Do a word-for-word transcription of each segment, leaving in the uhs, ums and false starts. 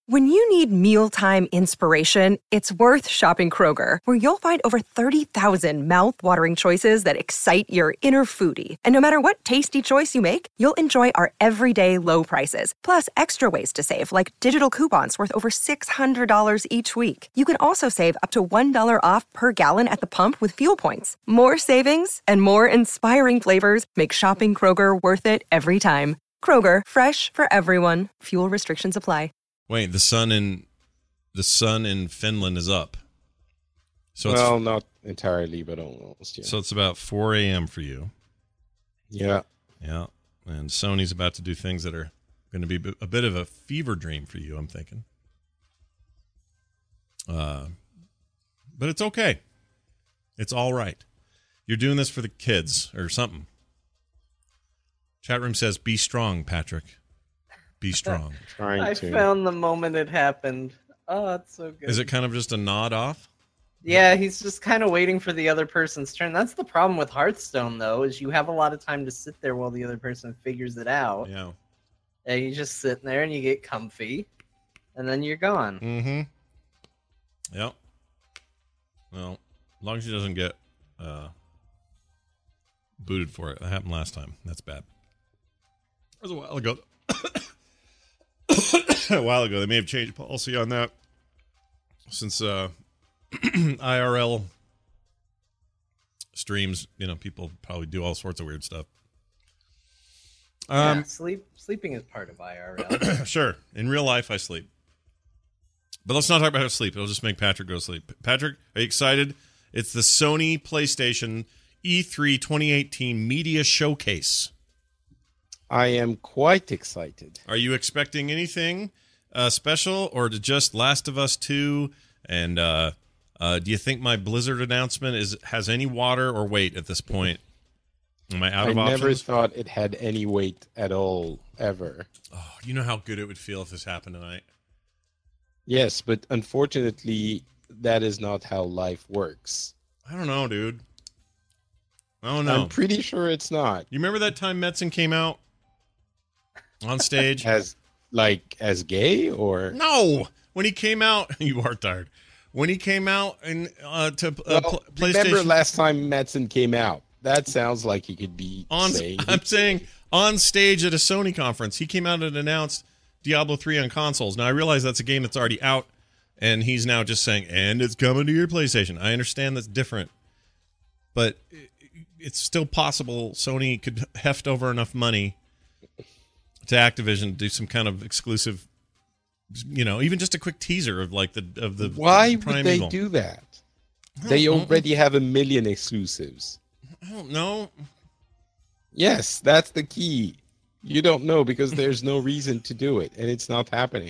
When you need mealtime inspiration, it's worth shopping Kroger, where you'll find over thirty thousand mouth-watering choices that excite your inner foodie. And no matter what tasty choice you make, you'll enjoy our everyday low prices, plus extra ways to save, like digital coupons worth over six hundred dollars each week. You can also save up to one dollar off per gallon at the pump with fuel points. More savings and more inspiring flavors make shopping Kroger worth it every time. Kroger, fresh for everyone. Fuel restrictions apply. Wait, the sun in the sun in Finland is up. So well, it's, not entirely, but almost. Yeah. So it's about four a.m. for you. Yeah. Yeah. And Sony's about to do things that are going to be a bit of a fever dream for you, I'm thinking. Uh, but it's okay. It's all right. You're doing this for the kids or something. Chat room says, be strong, Patrick. Be strong. Trying I to. found the moment it happened. Oh, it's so good. Is it kind of just a nod off? Yeah, he's just kind of waiting for the other person's turn. That's the problem with Hearthstone, though, is you have a lot of time to sit there while the other person figures it out. Yeah. And you just sit there and you get comfy, and then you're gone. Mm-hmm. Yep. Well, as long as he doesn't get uh, booted for it. That happened last time. That's bad. That was a while ago. A while ago. They may have changed policy on that since uh, I R L streams, you know, people probably do all sorts of weird stuff. Um, yeah, sleep sleeping is part of I R L. Sure. In real life, I sleep. But let's not talk about how to sleep. It'll just make Patrick go sleep. Patrick, are you excited? It's the Sony PlayStation E three twenty eighteen Media Showcase. I am quite excited. Are you expecting anything uh, special, or to just Last of Us two? And uh, uh, do you think my Blizzard announcement is has any water or weight at this point? Am I out I of never options? thought it had any weight at all, ever. Oh, you know how good it would feel if this happened tonight? Yes, but unfortunately, that is not how life works. I don't know, dude. I don't know. I'm pretty sure it's not. You remember that time Metzen came out on stage? As, like, as gay, or? No! When he came out, you are tired. When he came out and uh, to uh, Well, pl- PlayStation. remember last time Metzen came out? That sounds like he could be on, saying. I'm saying on stage at a Sony conference, he came out and announced Diablo three on consoles. Now, I realize that's a game that's already out, and he's now just saying, and it's coming to your PlayStation. I understand that's different, but it's still possible Sony could heft over enough money to Activision to do some kind of exclusive, you know, even just a quick teaser of like the of the Why Prime would they Evil. do that? I They don't know. already have a million exclusives. I don't know. Yes, that's the key. You don't know because there's no reason to do it, and it's not happening.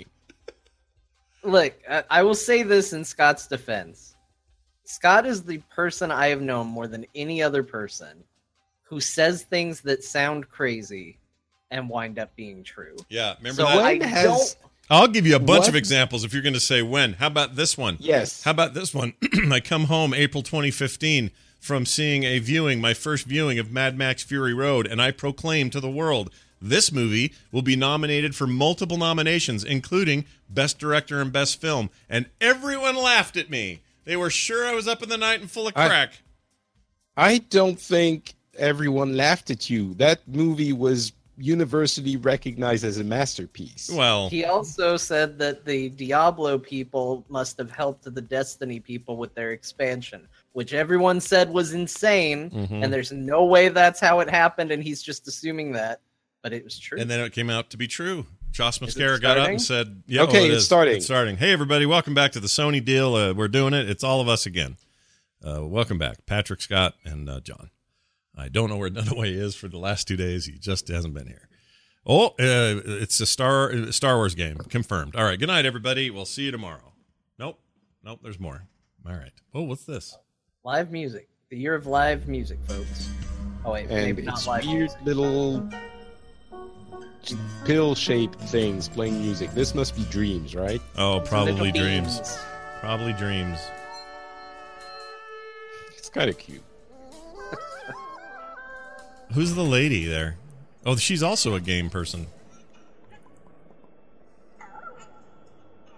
Look, I, I will say this in Scott's defense. Scott is the person I have known more than any other person who says things that sound crazy and wind up being true. Yeah, remember So that? I When has- don't. I'll give you a bunch What? of examples if you're going to say when. How about this one? Yes. How about this one? I come home April twenty fifteen from seeing a viewing, my first viewing of Mad Max Fury Road, and I proclaim to the world, this movie will be nominated for multiple nominations, including Best Director and Best Film. And everyone laughed at me. They were sure I was up in the night and full of I- crack. I don't think everyone laughed at you. That movie was universally recognized as a masterpiece. Well, He also said that the Diablo people must have helped the Destiny people with their expansion, which everyone said was insane, Mhm. and there's no way that's how it happened, and he's just assuming that, but it was true. and then it came out to be true. Josh Is it Mascara got up starting? and said, yeah, Okay, oh, it it's is. starting. It's starting. Hey, everybody, welcome back to the Sony deal. Uh, we're doing it. It's all of us again. Uh, welcome back. Patrick, Scott, and uh, John. I don't know where Dunaway is for the last two days. He just hasn't been here. Oh, uh, it's a Star Star Wars game. Confirmed. All right, good night, everybody. We'll see you tomorrow. Nope. Nope, there's more. All right. Oh, what's this? Live music. The year of live music, folks. Oh, wait, And maybe not it's live weird music. little pill-shaped things playing music. This must be Dreams, right? Oh, probably Little dreams. beans. Probably dreams. It's kind of cute. Who's the lady there? Oh, she's also a game person.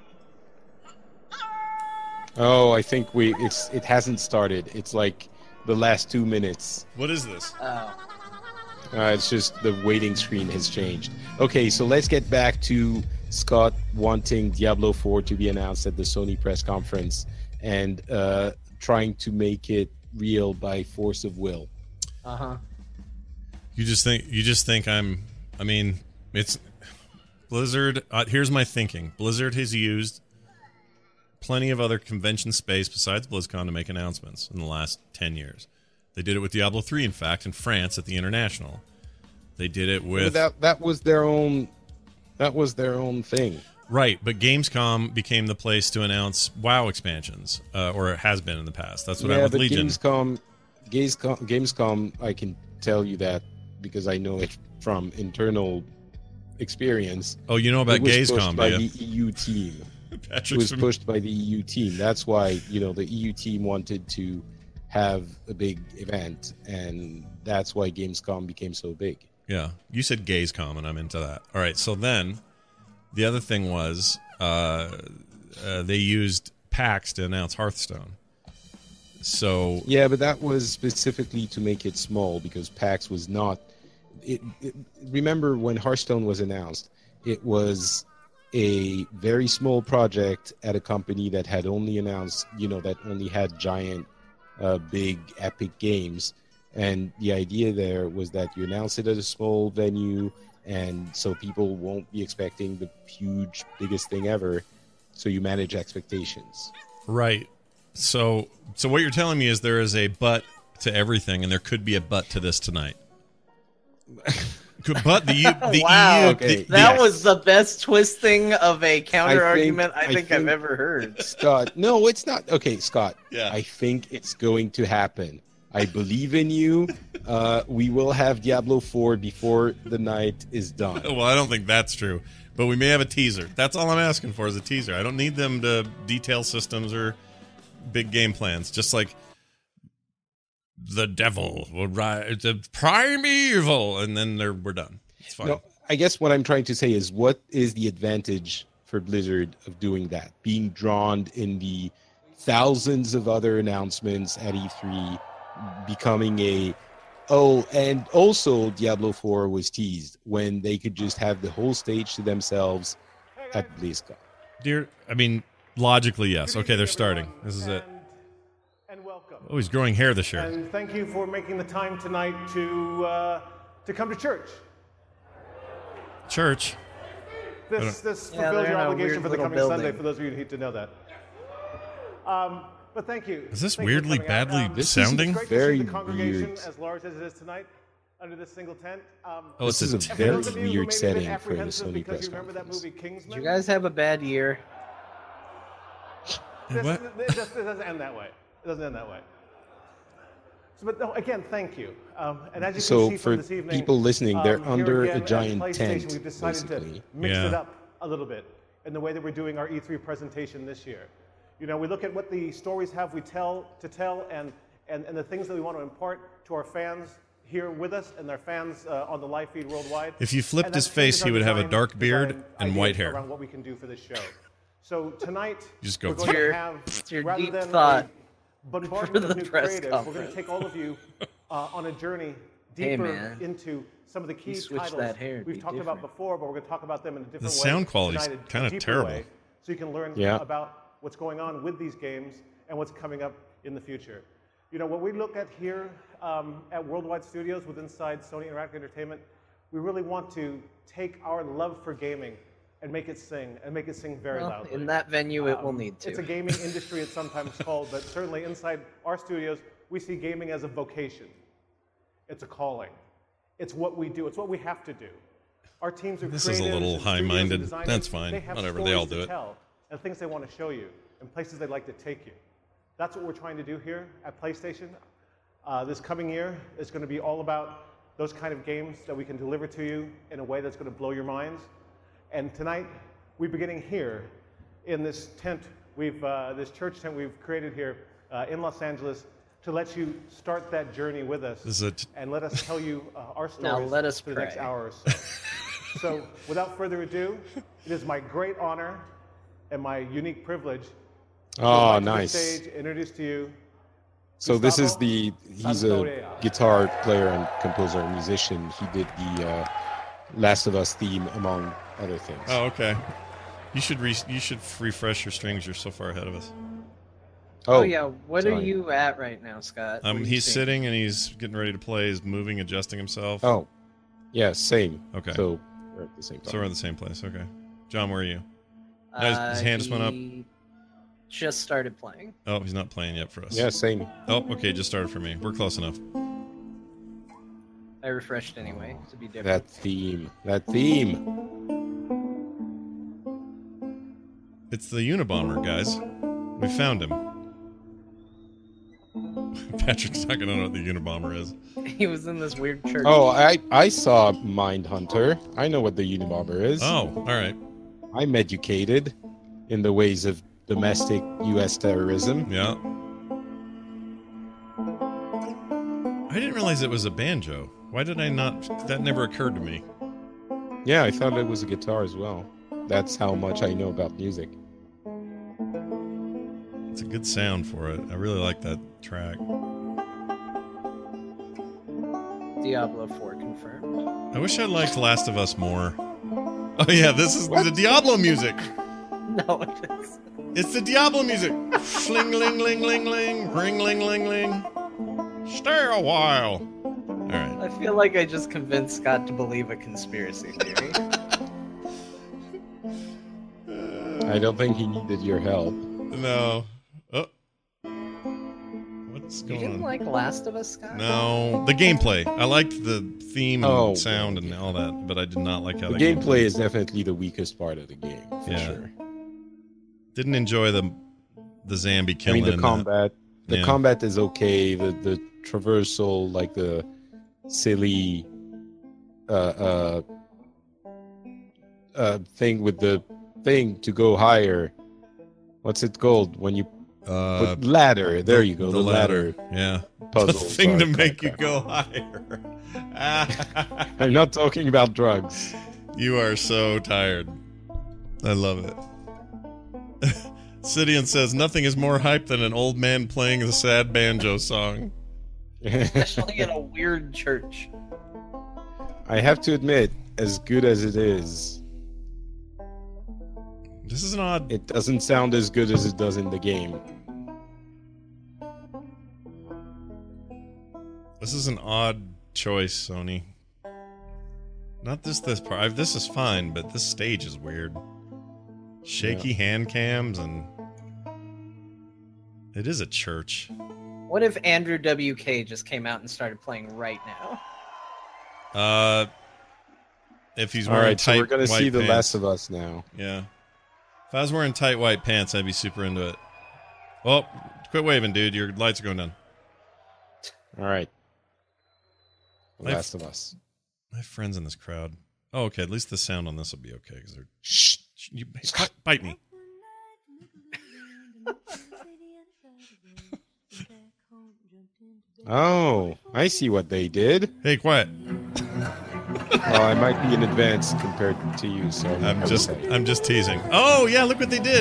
Oh, I think we it's it hasn't started. It's like the last two minutes. What is this? Oh. Uh, it's just the waiting screen has changed. Okay, so let's get back to Scott wanting Diablo four to be announced at the Sony press conference and uh, trying to make it real by force of will. Uh huh. You just think you just think I'm. I mean, it's Blizzard. Uh, here's my thinking: Blizzard has used plenty of other convention space besides BlizzCon to make announcements in the last ten years. They did it with Diablo three, in fact, in France at the International. They did it with that. That was their own. That was their own thing. Right, but Gamescom became the place to announce WoW expansions, uh, or it has been in the past. That's what yeah, I with but Legion. Gamescom, Gamescom, Gamescom, I can tell you that because I know it from internal experience. Oh, you know about it was Gamescom, pushed by do you? the E U team. It Patrick's was pushed by the E U team. That's why, you know, the E U team wanted to have a big event, and that's why Gamescom became so big. Yeah, you said Gamescom, and I'm into that. All right, so then the other thing was uh, uh, they used PAX to announce Hearthstone. So yeah, but that was specifically to make it small because PAX was not. It, it, remember when Hearthstone was announced? It was a very small project at a company that had only announced, you know, that only had giant, uh, big, epic games. And the idea there was that you announce it at a small venue, and so people won't be expecting the huge, biggest thing ever. So you manage expectations. right. So so what you're telling me is there is a but to everything, and there could be a but to this tonight. Could- But the, U- the Wow. E U, Okay. the- the- That was the best twisting of a counter argument I I think, think- I've ever heard. Scott, no, it's not. Okay, Scott. Yeah. I think it's going to happen. I believe in you. Uh, we will have Diablo four before the night is done. well, I don't think that's true, but we may have a teaser. That's all I'm asking for is a teaser. I don't need them to detail systems or big game plans. Just like the devil will rise, the primeval, and then they're, we're done. It's fine. No, I guess what I'm trying to say is, what is the advantage for Blizzard of doing that? Being drawn in the thousands of other announcements at E three, becoming a oh, and also Diablo four was teased when they could just have the whole stage to themselves at BlizzCon. Dear, I mean, logically, yes. Okay, they're starting. This is it. And welcome. Oh, he's growing hair this year. And thank you for making the time tonight to uh, to come to church. Church. This this Yeah, fulfills they're your in a obligation weird for the little coming building. Sunday. For those of you who need to know that. Um, but thank you. Is this Thank you for weirdly coming out. badly Um, This is sounding? It's great Very to see the congregation weird. as large as it is tonight under this single tent. Um, Oh, it's This is a a t- and for very those of you who weird may have been setting for the apprehensive Sony because press you remember that conference. movie Kingsman. Did you guys have a bad year? This, What? It, just, it doesn't end that way. It doesn't end that way. So, but no, again, thank you. Um, and as you So can see for from this evening, people listening, they're um, here under again a at giant PlayStation, tent, We've decided basically. to mix Yeah. it up a little bit in the way that we're doing our E three presentation this year. You know, we look at what the stories have we tell to tell, and and, and the things that we want to impart to our fans here with us and their fans uh, on the live feed worldwide. If you flipped And his that face, changes he our would have a design- dark beard design and ideas white hair. around what we can do for this show. So tonight, Just go we're for going it. to have It's your rather deep than thought a bombardment for the of new press creative, we're going conference. to take all of you uh, on a journey Hey, deeper man. into some of the key You switched titles that hair, it'd we've be talked about different. before, but we're going to talk about them in a different way. sound quality's tonight, a kinda deeper terrible. way, so you can learn Yeah. about what's going on with these games and what's coming up in the future. You know, what we look at here um, at Worldwide Studios with inside Sony Interactive Entertainment, we really want to take our love for gaming and make it sing, and make it sing very Well, loudly. in that venue, it will Um, need to. It's a gaming industry, it's sometimes called, but certainly inside our studios, we see gaming as a vocation. It's a calling. It's what we do. It's what we have to do. Our teams are This is a creatives little and studios and high-minded. designers. That's fine. They have Whatever, they all stories do to it. tell and things they want to show you and places they'd like to take you. That's what we're trying to do here at PlayStation. Uh, this coming year is going to be all about those kind of games that we can deliver to you in a way that's going to blow your minds. And tonight, we're beginning here in this tent, we've uh, this church tent we've created here uh, in Los Angeles to let you start that journey with us This is a t- and let us tell you uh, our stories Now let us for the next pray. hour or so. So, without further ado, it is my great honor and my unique privilege Oh, Back to the nice. stage, introduce to you. So this is Gustavo the he's a Santaolalla. guitar player and composer and musician. He did the uh, Last of Us theme among other things. Oh, okay. You should re- you should refresh your strings. You're so far ahead of us. Oh, yeah. What are sorry. you at right now, Scott? What Um, are you he's seeing? sitting and he's getting ready to play. He's moving, adjusting himself. Oh, yeah, same. Okay. So we're at the same time. So we're in the same place. Okay. John, where are you? His- his Uh, hand just went up. he Just started playing. Oh, he's not playing yet for us. Yeah, same. Oh, okay. Just started for me. We're close enough. I refreshed anyway to be different. That theme. That theme. It's the Unabomber, guys. We found him. Patrick's not gonna know what the Unabomber is. He was in this weird church. Oh, I I saw Mindhunter. I know what the Unabomber is. Oh, all right. I'm educated in the ways of domestic U S terrorism. Yeah. I didn't realize it was a banjo. Why did I not? That never occurred to me. Yeah, I thought it was a guitar as well. That's how much I know about music. It's a good sound for it. I really like that track. Diablo four confirmed. I wish I liked Last of Us more. Oh yeah, this is What? the Diablo music. No, it is. It's the Diablo music. Sling ling ling ling ling, ring ling ling ling. Stay a while. All right. I feel like I just convinced Scott to believe a conspiracy theory. I don't think he needed your help. No. Oh. What's You going didn't on? like Last of Us, Scott? No, the gameplay. I liked the theme and Oh. sound and all that, but I did not like how The the gameplay is definitely the weakest part of the game, for Yeah. sure. Didn't enjoy the the zombie I killing. mean, the and combat, the Yeah. combat is okay. The the traversal, like the silly, uh, uh, uh, thing with the thing to go higher. What's it called when you uh, put ladder? There you go. The, ladder, Yeah. puzzle. The thing Sorry, to make crap, you crap. go higher. I'm not talking about drugs. You are so tired. I love it. Sidian says nothing is more hype than an old man playing the sad banjo song. Especially in a weird church. I have to admit, as good as it is, This is an odd. it doesn't sound as good as it does in the game. This is an odd choice, Sony. Not this this part. I've, this is fine, but this stage is weird. Shaky hand cams and it is a church. What if Andrew W K just came out and started playing right now? Uh, if he's All wearing right, so tight we're gonna white see The pants. Last of Us now. Yeah. If I was wearing tight white pants, I'd be super into it. Well, quit waving, dude. Your lights are going down. All right, The I've- Last of Us. I have friends in this crowd. Oh, okay. At least the sound on this will be okay because they're. Shh. You bite, bite me. Oh, I see what they did. Hey, quiet. Well, I might be in advance compared to you, so I I'm would just, say. I'm just teasing. Oh yeah, look what they did.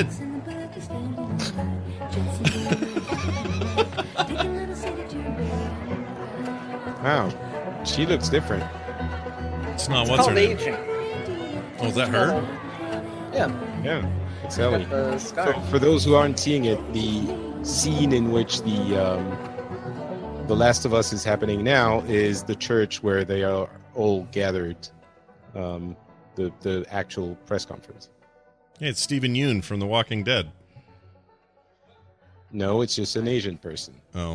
Wow, she looks different. It's not It's what's her called name. aging. Oh, is that her? Yeah, Yeah, it's got Ellie. the scar. So for those who aren't seeing it, the scene in which the um, The Last of Us is happening now is the church where they are all gathered. Um, the the actual press conference. Yeah, it's Stephen Yeun from The Walking Dead. No, it's just an Asian person. Oh,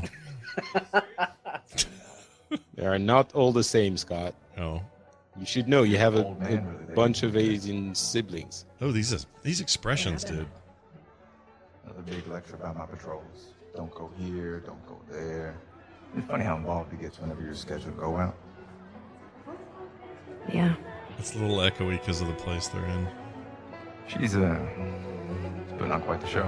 They are not all the same, Scott. oh, You should know. You have a, Old man a with it. bunch of Asian siblings. oh! These is, these expressions, dude. Another big lecture about my patrols. Don't go here, don't go there. It's funny how involved it gets whenever you're scheduled to go out. Yeah. It's a little echoey because of the place they're in. She's, uh, putting on quite the show.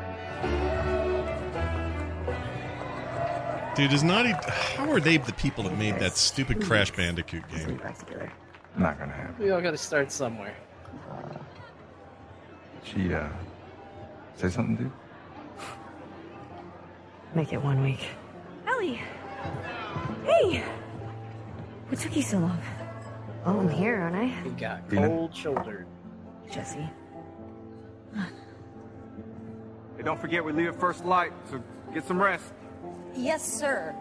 Dude, is Naughty? How are they the people that made that stupid Crash Bandicoot game? Sleep back together. Not gonna happen. We all got to start somewhere. She, uh, say something, dude? Make it one week. Ellie! Hey! What took you so long? Oh, I'm here, aren't I? You got cold shouldered. Jesse. Hey, don't forget we leave at first light, so get some rest. Yes, sir.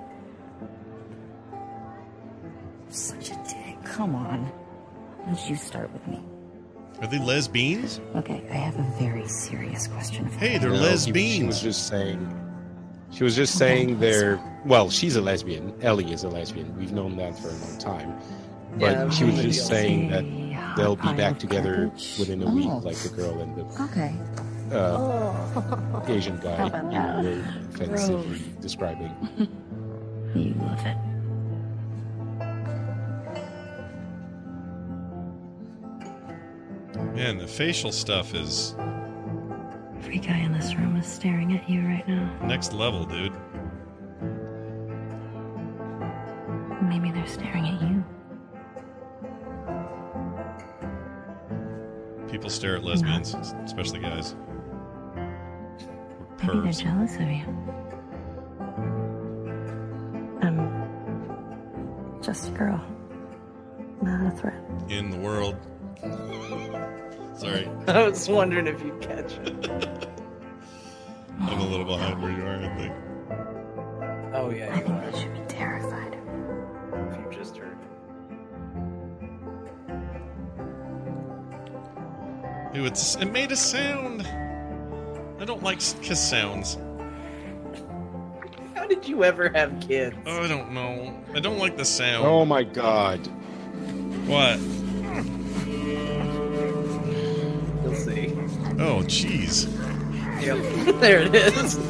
Such a dick. Come on. Why don't you start with me? Are they lesbians? Okay, I have a very serious question for you. Hey, they're No, he- lesbians. She was just saying. She was just saying they're. Well, she's a lesbian. Ellie is a lesbian. We've known that for a long time. But Yeah, she was maybe just I'll saying that Hot they'll be pile back of together cabbage? within a Oh. week, like the girl and the Okay. uh, Asian guy How about you that? were offensively describing. You love it. Man, the facial stuff is Every guy in this room is staring at you right now. next level, dude. Maybe they're staring at you. People stare at lesbians, especially guys. Maybe they're Pervs. jealous of you. I'm just a girl, not a threat. In the world. Sorry, I was wondering if you'd catch it. I'm a little behind where you are, I think. Oh yeah, I you think are. you should be terrified. If you just heard. Ew, it's, it made a sound. I don't like s- kiss sounds. How did you ever have kids? Oh, I don't know. I don't like the sound. Oh my god. What? You'll see. Oh, jeez. Yep. There it is.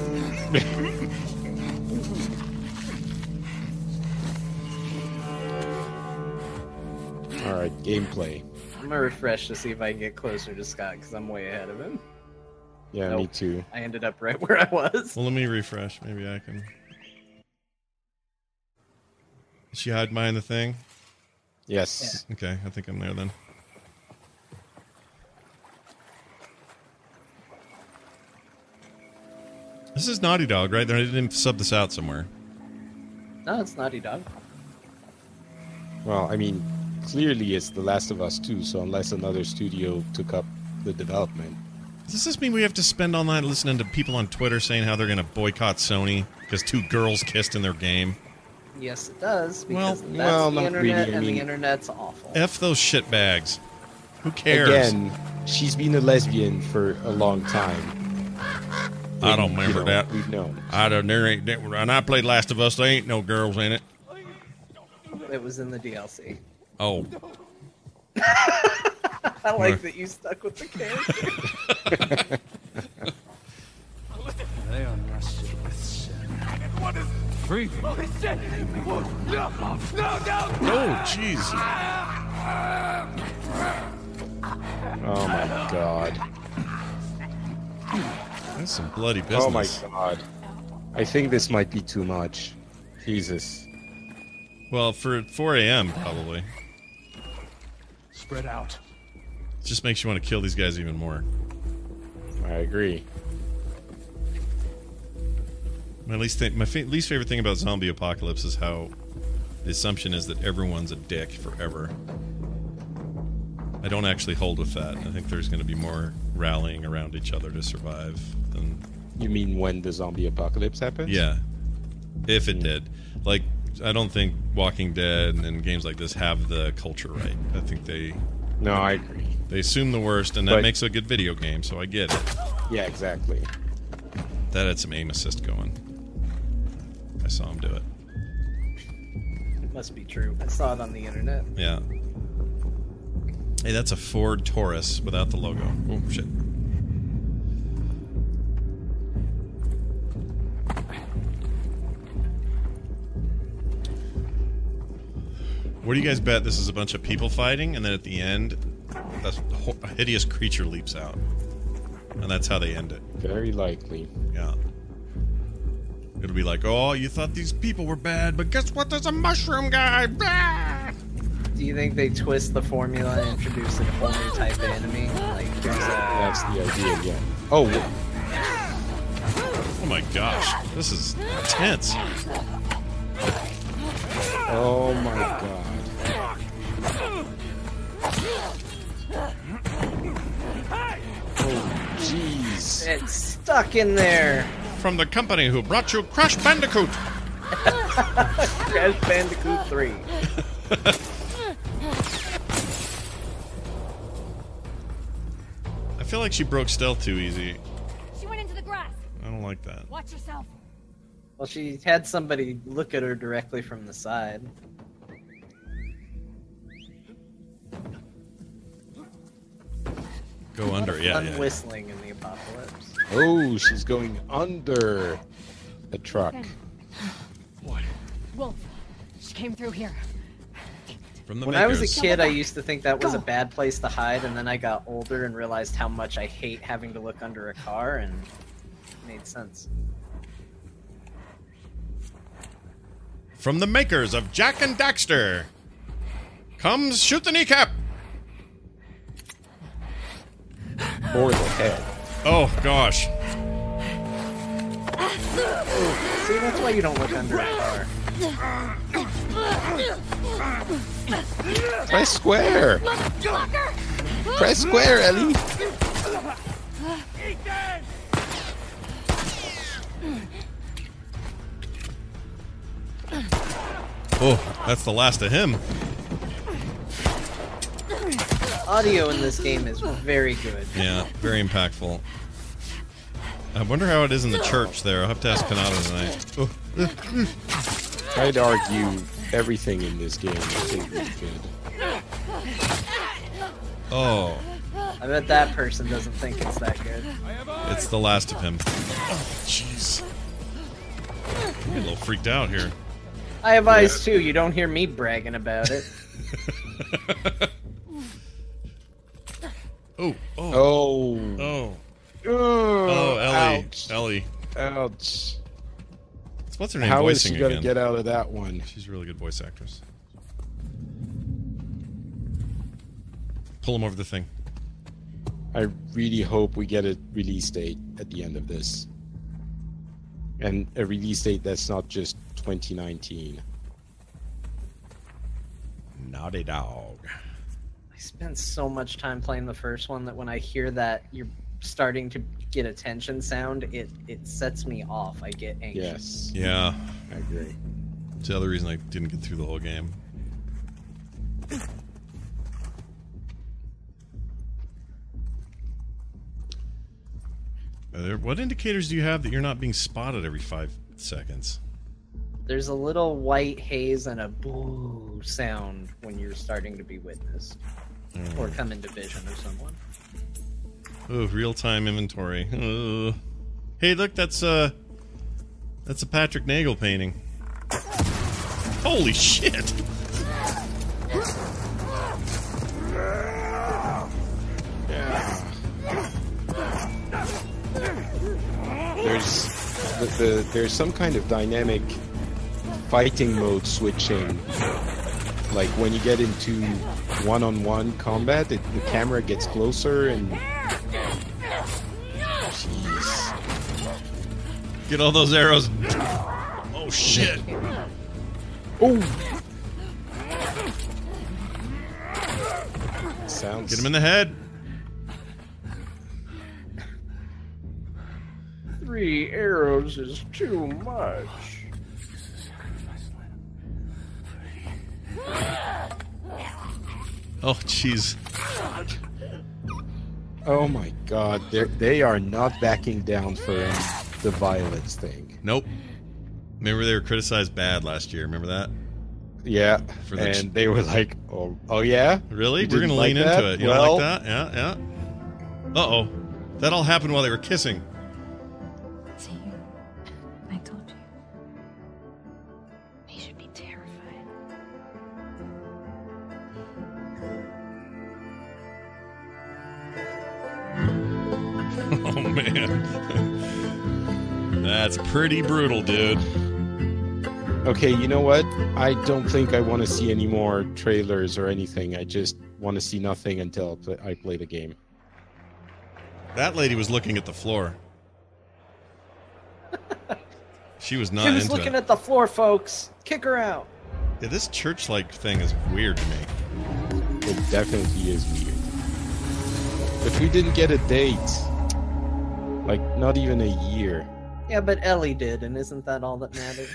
Alright, gameplay. I'm gonna refresh to see if I can get closer to Scott because I'm way ahead of him. Yeah, Nope. me too. I ended up right where I was. Well, let me refresh. Maybe I can. Did she hide behind the thing? Yes. Okay, I think I'm there then. This is Naughty Dog, right? They didn't sub this out somewhere. No, it's Naughty Dog. Well, I mean, clearly it's The Last of Us two, so unless another studio took up the development. Does this mean we have to spend all night listening to people on Twitter saying how they're going to boycott Sony because two girls kissed in their game? Yes, it does. Well- Because that's well, the not internet, really, I and mean- the internet's awful. F those shitbags. Who cares? Again, she's been a lesbian for a long time. I don't And, remember you know, that. We've known. I don't. There ain't. There, when I played Last of Us, there ain't no girls in it. It was in the D L C. Oh, I like Right. that you stuck with the character. They are rusted with sin. What is breathing? oh, jeez. Oh my god. That's some bloody business. Oh my god. I think this might be too much. Jesus. Well, for four a m probably. Spread out. It just makes you want to kill these guys even more. I agree. My least th- my fa- least favorite thing about zombie apocalypse is how the assumption is that everyone's a dick forever. I don't actually hold with that. I think there's going to be more rallying around each other to survive than You mean when the zombie apocalypse happens? yeah, if it did. Like, I don't think Walking Dead and games like this have the culture right. I think they No, I agree. they assume the worst, and that But- makes a good video game. So I get it. Yeah, exactly. That had some aim assist going. I saw him do it. It must be true. I saw it on the internet. Yeah. Hey, that's a Ford Taurus without the logo. Oh, shit. What do you guys bet this is a bunch of people fighting, and then at the end, a ho- a hideous creature leaps out? And that's how they end it. Very likely. Yeah. It'll be like, oh, you thought these people were bad, but guess what? There's a mushroom guy! Blah! Do you think they twist the formula and introduce a whole new type of enemy? Like there's a That's the idea, yeah. Oh, my gosh. This is intense. Oh my god. Oh, jeez. It's stuck in there. From the company who brought you Crash Bandicoot. Crash Bandicoot three. I feel like she broke stealth too easy. She went into the grass. I don't like that. Watch yourself. Well, she had somebody look at her directly from the side. Go under, yeah, Fun yeah. whistling in the apocalypse. Oh, she's going under a truck. What? Wolf. She came through here. From the When I was a makers. kid, I used to think that was a bad place to hide, and then I got older and realized how much I hate having to look under a car, and it made sense. From the makers of Jack and Daxter comes Shoot the Kneecap. Or the head. Oh gosh. See, that's why you don't look under a car. Press square. Press square, Ellie. Oh, that's the last of him. Audio in this game is very good. Yeah, very impactful. I wonder how it is in the church there. I'll have to ask Panada tonight. Oh. I'd argue everything in this game is really good. Oh, I bet that person doesn't think it's that good. it's the last of him. Oh, jeez. I'm getting a little freaked out here. I have eyes too, you don't hear me bragging about it. Oh, oh, Oh. oh. Oh, Oh, Ellie. ouch. Ellie. Ouch. What's her name How is voicing she going to again? get out of that one? She's a really good voice actress. Pull him over the thing. I really hope we get a release date at the end of this. And a release date that's not just twenty nineteen. Naughty Dog. I spent so much time playing the first one that when I hear that you're starting to get attention sound, it, it sets me off. I get anxious. Yes, Yeah, I agree. it's the other reason I didn't get through the whole game. Are there, what indicators do you have that you're not being spotted every five seconds? There's a little white haze and a boo sound when you're starting to be witnessed. Mm. Or come into vision of someone. Oh, real-time inventory. Uh. Hey, look, that's uh, that's a Patrick Nagel painting. Holy shit! There's the, the there's some kind of dynamic fighting mode switching. Like when you get into one-on-one combat, it, the camera gets closer and. Jeez. Get all those arrows. Oh shit! Oh. Sounds. Get him in the head. Three arrows is too much. Oh jeez. Oh my god, they they are not backing down for the violence thing. Nope. Remember they were criticized bad last year. Remember that? Yeah, For the and they were like, "Oh, oh yeah, Really? You We're didn't gonna like lean that? into it. You well, don't like that? Yeah, yeah. Uh oh. That all happened while they were kissing. See, I told you. He should be terrified. Oh man. That's pretty brutal, dude. Okay, you know what? I don't think I want to see any more trailers or anything. I just want to see nothing until I play, I play the game. That lady was looking at the floor. She was not She was into looking it. at the floor, folks. Kick her out. Yeah, this church-like thing is weird to me. It definitely is weird. But we didn't get a date. Like, not even a year. Yeah, but Ellie did, and isn't that all that matters?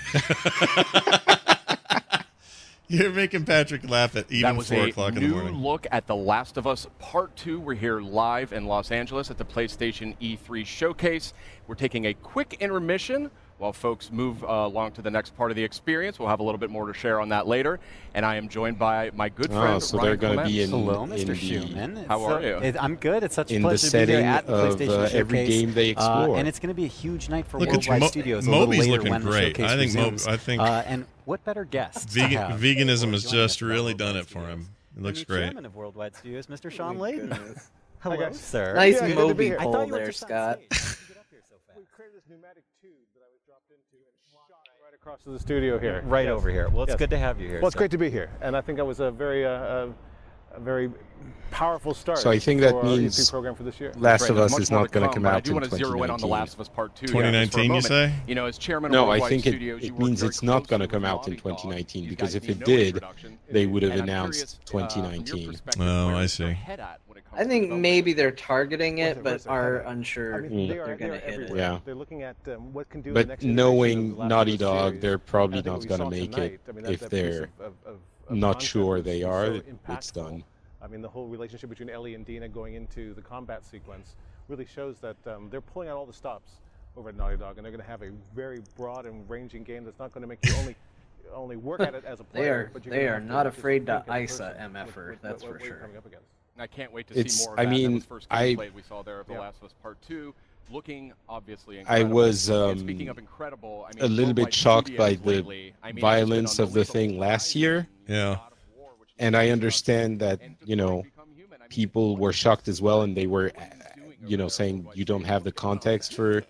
You're making Patrick laugh at That even was four a o'clock in the new morning. look at The Last of Us Part two. We're here live in Los Angeles at the PlayStation E three Showcase. We're taking a quick intermission while folks move uh, along to the next part of the experience. We'll have a little bit more to share on that later. And I am joined by my good friend, Oh, so Ryan they're going to Clements. be in, Hello, in Mister the, Schumann. It's How so- are you? it- I'm good. It's such a in the pleasure to be here setting at the of PlayStation uh, Showcase. every game they Uh, explore. and it's going to be a huge night for Look at you. Worldwide Mo- Studios a little Moby's later looking when the great. showcase I think Mo- resumes. I think Uh, and what better guests to Vegan, have veganism for has joining us just at really Worldwide done it for Studios. him. It And looks the great. chairman of Worldwide Studios, Mister Sean my Layden. goodness. Hello, guys. sir. Nice Yeah, good to be Moby here. I pull thought you were there, just on Scott. stage. How'd you get up here so fast? We created this pneumatic tube that I was dropped into and shot right across to the studio here. Right Yes. over here. Well, it's Yes. good to have you here. Well, it's sir. great to be here, and I think that was a very, uh, uh, a very powerful start. So I think that for our E three means program for this year. Last Right, of there's Us much is more not going to come, come but I out do in want to zero in on The twenty nineteen. Last of Us Part two. twenty here just for a nineteen, you moment. say? You know, as chairman of No, I Worldwide think it, Studios, you it work means very it's not going to closely come with out in Naughty twenty Dog. nineteen, These because guys if need it no did, introduction. they would have And I'm announced curious, uh, twenty from your nineteen. perspective, Oh, where I is their see. head at when it comes I to think development? maybe they're targeting Where's it, it- but where's it? are I unsure mean, Mm. they if are, they're going they to are hit it. everywhere. Yeah. They're looking at um, what can do the But next iteration of knowing The Last of Naughty Us Dog, series. they're probably I think not what we going to saw make tonight, it I mean, that- if that piece they're of- of- of- of not concept sure was- they was are. so It's impactful. done. I mean, the whole relationship between Ellie and Dina going into the combat sequence really shows that um, they're pulling out all the stops over at Naughty Dog, and they're going to have a very broad and ranging game that's not going to make you only only work at it as a They player. are- but you're they gonna are have not just afraid to think as a ice a person M F R, with- with that's what- for what you're sure. coming up against. I can't wait to It's- see more of I that. That mean, was first I- gameplay we saw there of The Yeah. Last of Us Part two, looking obviously I incredible. was And um, speaking of incredible, I mean, a little bit Worldwide shocked by Studios the lately, I mean, it's been violence on of the list thing last Horizon year. and Yeah. God of War, which is And I huge. understand that, And you know, Detroit Become Human, I mean, people were shocked as well, and they were, uh, you know, saying you don't have the context for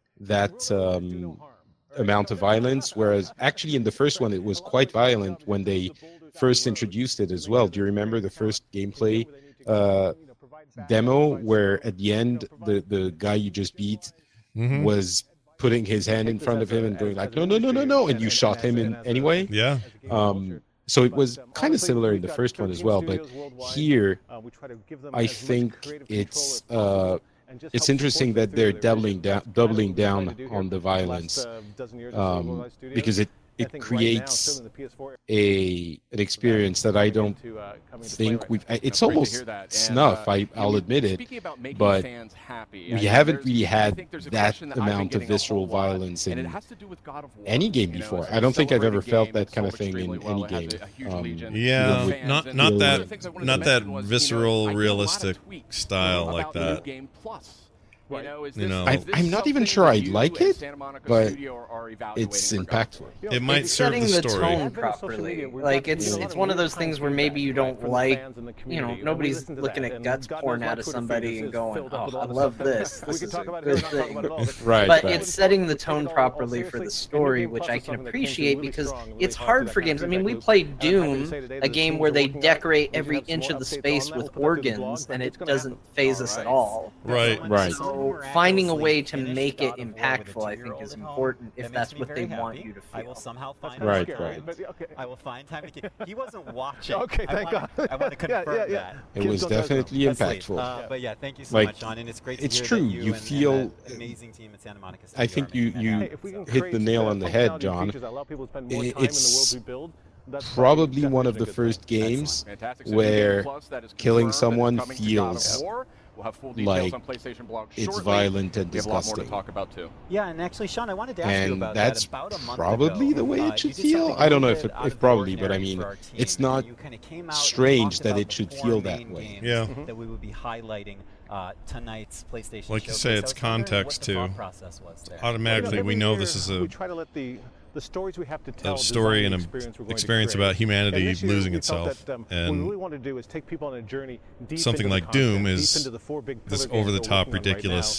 that um, amount of violence. Whereas actually in the first one, it was quite violent when they first introduced it as well. Do you remember the first gameplay uh, demo where at the end the the guy you just beat Mhm. was putting his hand in front of him and going like, no, no, no, no, no, and you shot him in anyway? Yeah. Um, so it was kind of similar in the first one as well, but here I think it's uh, it's interesting that they're doubling down, doubling down on the violence, um, because it it creates a an experience that I don't think we've. I- It's Great to almost hear that. And, snuff. uh, I you I'll know, admit it, speaking about making but fans happy, we I- haven't there's- really I had think there's a that question that I've been amount of getting a whole visceral lot, violence and it in has to do with God of War. any game You know, before. it's I don't think I've ever celebrated felt game that that's kind of sold thing in extremely any well. It has game. a huge Um, legion Yeah, of with- fans, not and not one of that the things I wanted to not that mention was, you know, visceral, I did a lot of realistic tweets style like about New that. Game Plus. You know, is You this- know. is I, this I'm not even something sure that I'd you like and it, Santa Monica but Studio are- are evaluating it's for God of impactful. You know, It might it's serve Setting the the story. tone properly. Like it's it's one of those things where maybe you don't like, you know, nobody's looking at guts pouring out of somebody and going, "Oh, I love this. This is a good thing." Right, But right. it's setting the tone properly for the story, which I can appreciate because it's hard for games. I mean, we played Doom, a game where they decorate every inch of the space with organs, and it doesn't phase us at all. Right. Right. So finding a way to make it impactful, I think, is important if that's what they want you to I will feel. somehow find Right, time. right. I will find time to get. He wasn't watching. Okay, I thank wanna, God. I want to Yeah, confirm yeah, yeah. that. It Kids was don't judge them. definitely That's sweet. impactful. Uh, but yeah, thank you so Like, much, John. And it's great to it's hear true, that you, you and, feel- and that amazing team at Santa Monica Studio I think are you making that you happen. Hey, if we can hit the create, nail uh, on the head, functionality and John. features that allow people to spend more I- time in the it's worlds we build, that's Probably definitely one of a the good first thing. games Fantastic. So where New Game Plus, that is killing confirmed, that is someone coming to God of feels War. We'll have full details like on PlayStation Blog it's shortly. violent and We have a lot more to disgusting. talk about too. Yeah, and actually, Sean, I wanted to ask you And about that's that. About a month probably ago, the way uh, it should you did feel. something a I don't know little if bit it, out if of the probably, but I ordinary mean, for our team. it's not You kinda came out and strange talked that about it the should four feel that main way. games Yeah. that we would be highlighting uh, tonight's PlayStation Like you Showcase. say, I it's was wondering context, what the too. thought process was there. Automatically, Every we know year, this is a we try to let the the stories we have to tell a story design and the an experience we're going to experience create. about humanity And this year, losing we felt itself. that, um, what we And really want to do is take people on a journey deep something into like the content, Doom deep is into the four big this pillar games over-the-top, we're working on right ridiculous now.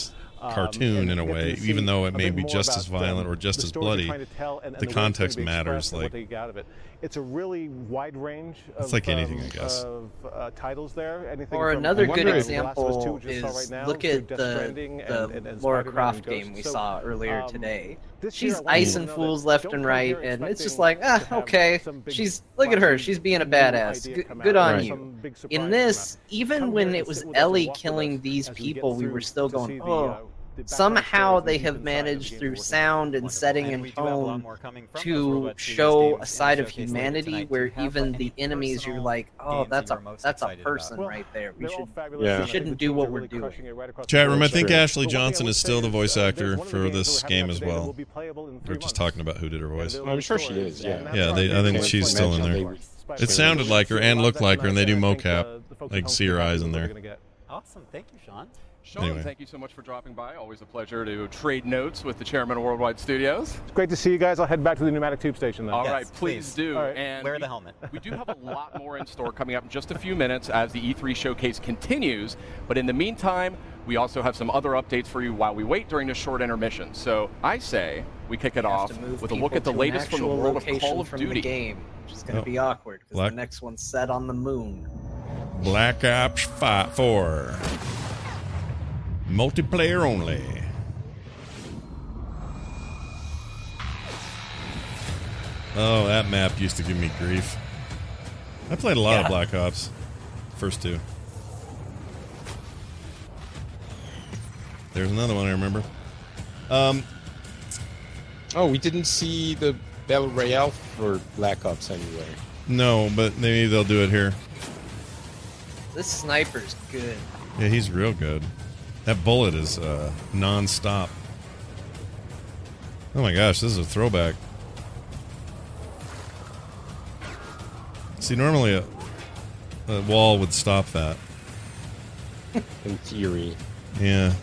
cartoon um, in a get way, to see even though a it may bit be more just about, as violent um, or just the as story they're bloody. trying to tell and- and The way it's gonna context be matters. expressed and what Like they get out of it. It's a really wide range of, It's like anything, um, I guess. of uh, titles there. Anything Or from another good The Last of Us example two, which saw is right now, look to at Death the, Stranding the and, and, and Lara Spider-Man Croft and game Ghost. we So, saw earlier um, today. this year She's I want you to icing know that fools left don't and come right, here and it's just expecting like, ah, to have okay. some big She's look at her. flashy She's being a new badass. idea Good, come good out, on or you. some big surprise In come this, out. even Come when here it and was sit with us and Ellie walk with killing us these as we get people, we through were still to see going, the, oh. uh, the background Somehow stories they and have deep inside of the managed game through we're working on. sound and Wonderful. setting And and we do have a lot tone more coming from those to Robot Studios show games a in the side of showcase later humanity tonight. where Do you have even any the enemies, you're personal like, oh, games that's that a you're most that's a excited about? person Well, right there. We they're all should fabulous, Yeah. and I we think shouldn't the do teams what are we're really doing. crushing it right across the Chat room, I board. think True. Ashley But one thing I Johnson would is say still the is, voice uh, actor there's one of the for games this we're game having as today that well. will be playable in We're three just months. talking about who did her And voice. they'll I'm sure she restore it, is, yeah. and that's Yeah, why they- I I'm think really she's excited still in about there. Spider-Man. It sounded like her and looked like her, and they do I think, mocap, uh, the folks like at home Seer feel Eyes what in they're there. gonna get. Awesome. Thank you, Sean. Sean, Anyway. thank you so much for dropping by. Always a pleasure to trade notes with the chairman of Worldwide Studios. It's great to see you guys. I'll head back to the pneumatic tube station then. All Yes, right, please, please. do. All right. And Wear we, the helmet. we do have a lot more in store coming up in just a few minutes as the E three showcase continues. But in the meantime, we also have some other updates for you while we wait during this short intermission. So I say we kick it We have off to move with a look people at the to an latest from the actual world of location Call of from Duty. the game, which is going to Oh. be awkward because Black- the next one's set on the moon. Black Ops five, four. Multiplayer only. Oh, that map used to give me grief. I played a lot Yeah. of Black Ops. First two. There's another one I remember. Um, Oh, we didn't see the Battle Royale for Black Ops anywhere. no, but maybe they'll do it here. This sniper's good. Yeah, he's real good. That bullet is uh, non-stop. Oh my gosh, this is a throwback. See, normally a, a wall would stop that. In theory. Yeah.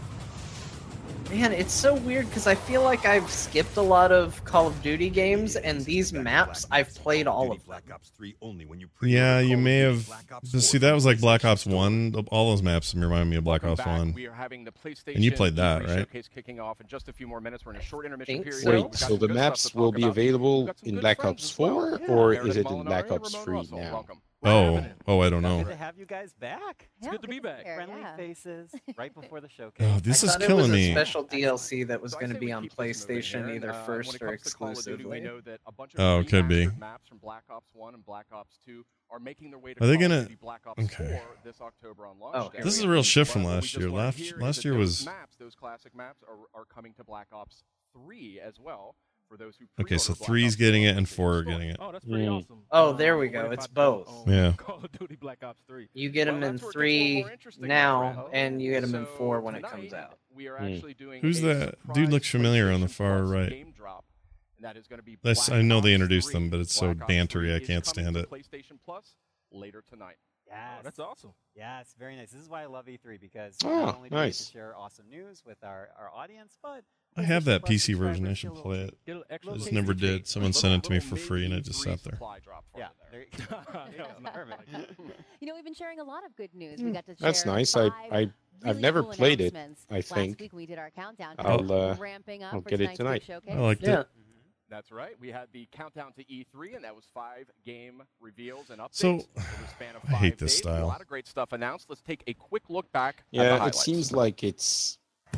Man, it's so weird because I feel like I've skipped a lot of Call of Duty games, and these maps, I've played all of them. Yeah, you may have. See, that was like Black Ops one. All those maps remind me of Black Welcome Ops back. one. We are having the PlayStation And you played that, E three right? Showcase kicking off in just a few more minutes. We're in a short intermission Think period. so. We've Wait, got so some the good maps stuff to will talk be about. available We've got some in good Black friends Ops as well. four, Yeah. or Meredith is it in Molinari, Black Ops Ramon three Russell, now? welcome. Oh, oh, I don't Good know. to have you guys back. Yeah, good to be back. here, Friendly yeah. faces right before the showcase. Oh, this I is thought it killing was a me. special D L C that was So I going to say be we on keep this moving PlayStation here, either and, uh, first when or it comes to Call of Duty, exclusively. we know that a bunch of Oh, it could be. remastered maps from Black Ops one and Black Ops two are making their way to Are they Call of gonna- Duty Black Ops okay. four this October on launch Oh, day. This is a real shift from But what we last just year. wanna Last- hear is last that year those was- maps, those classic maps are, are coming to Black Ops three as well. For those who Okay, so pre-ordered Black three's Ops getting four it and to four are store. getting it. Oh, that's pretty Mm. awesome. Oh, there we Um, go. what It's if I do, both. um, Yeah. Call of Duty Black Ops three. You get Well, them in that's where it gets a little three more interesting, my now, friend. and you get them in So four when it tonight, comes out. We are Hmm. actually doing Who's a that? surprise Dude looks familiar on the PlayStation far Plus right. game drop, and that is going to be That's- Black I know they Ops introduced three. them, but it's so Black Ops bantery, three I is can't coming stand to it. PlayStation Plus later tonight. Yes. Oh, that's awesome. Yes, very nice. This is why I love E three, because Oh, not only do we get nice. to share awesome news with our, our audience, but I have PlayStation that Plus P C version. I subscribers should get a play little it. Get an I extra just tasty never treat. did. Someone Little- sent it to me little for free, and I mini just E three sat there. supply drop for Yeah, you there. there you go. Perfect. You know, we've been sharing a lot of good news. We got to share That's nice. I, five I, I've really never cool played it. announcements. I Last think. week when we did our countdown. I'll, uh, ramping up I'll for get it tonight's big tonight. showcase. I liked Yeah. it. That's right. We had the countdown to E three, and that was five game reveals and updates. So, over the span of I hate five this days. style. A lot of great stuff announced. Let's take a quick look back at the Yeah, it highlights. seems like it's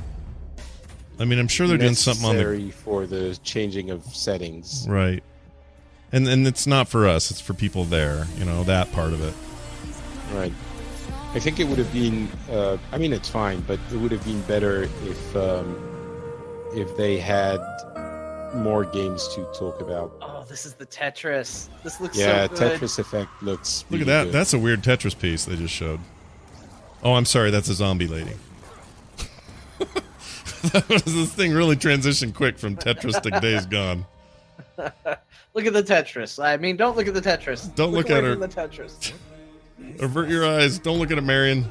I mean, I'm sure they're doing something on the necessary for the changing of settings. right, and and it's not for us. It's for people there. You know, that part of it. Right. I think it would have been. Uh, I mean, it's fine, but it would have been better if um, if they had more games to talk about. Oh, this is the Tetris. This looks Yeah, so good. Tetris Effect looks. Look really at that. good. That's a weird Tetris piece they just showed. Oh, I'm sorry. That's a zombie lady. That was, this thing really transitioned quick from Tetris to Days Gone. Look at the Tetris. I mean, don't look at the Tetris. Don't look away at her. from the Tetris. Avert your eyes. Don't look at it, Marion.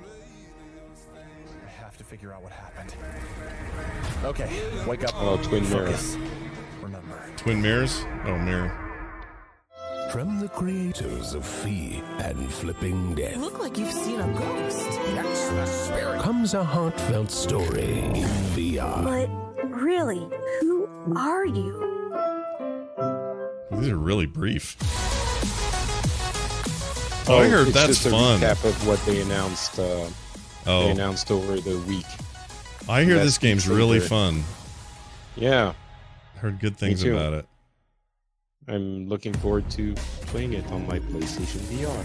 I have to figure out what happened. Okay, wake up. Oh, twin mirror. Focus. Remember. Twin mirrors? Oh, mirror. From the creators of Fee and Flipping Death. You look like you've seen a ghost. That's the spirit. Comes a heartfelt story in V R. But really, who are you? These are really brief. Oh, Oh, I heard it's that's just a fun. recap of what they announced. Uh, Oh. They announced over the week. I hear That's this game's Beat really Saber. fun. Yeah. Heard good things too. about it. I'm looking forward to playing it on my PlayStation V R.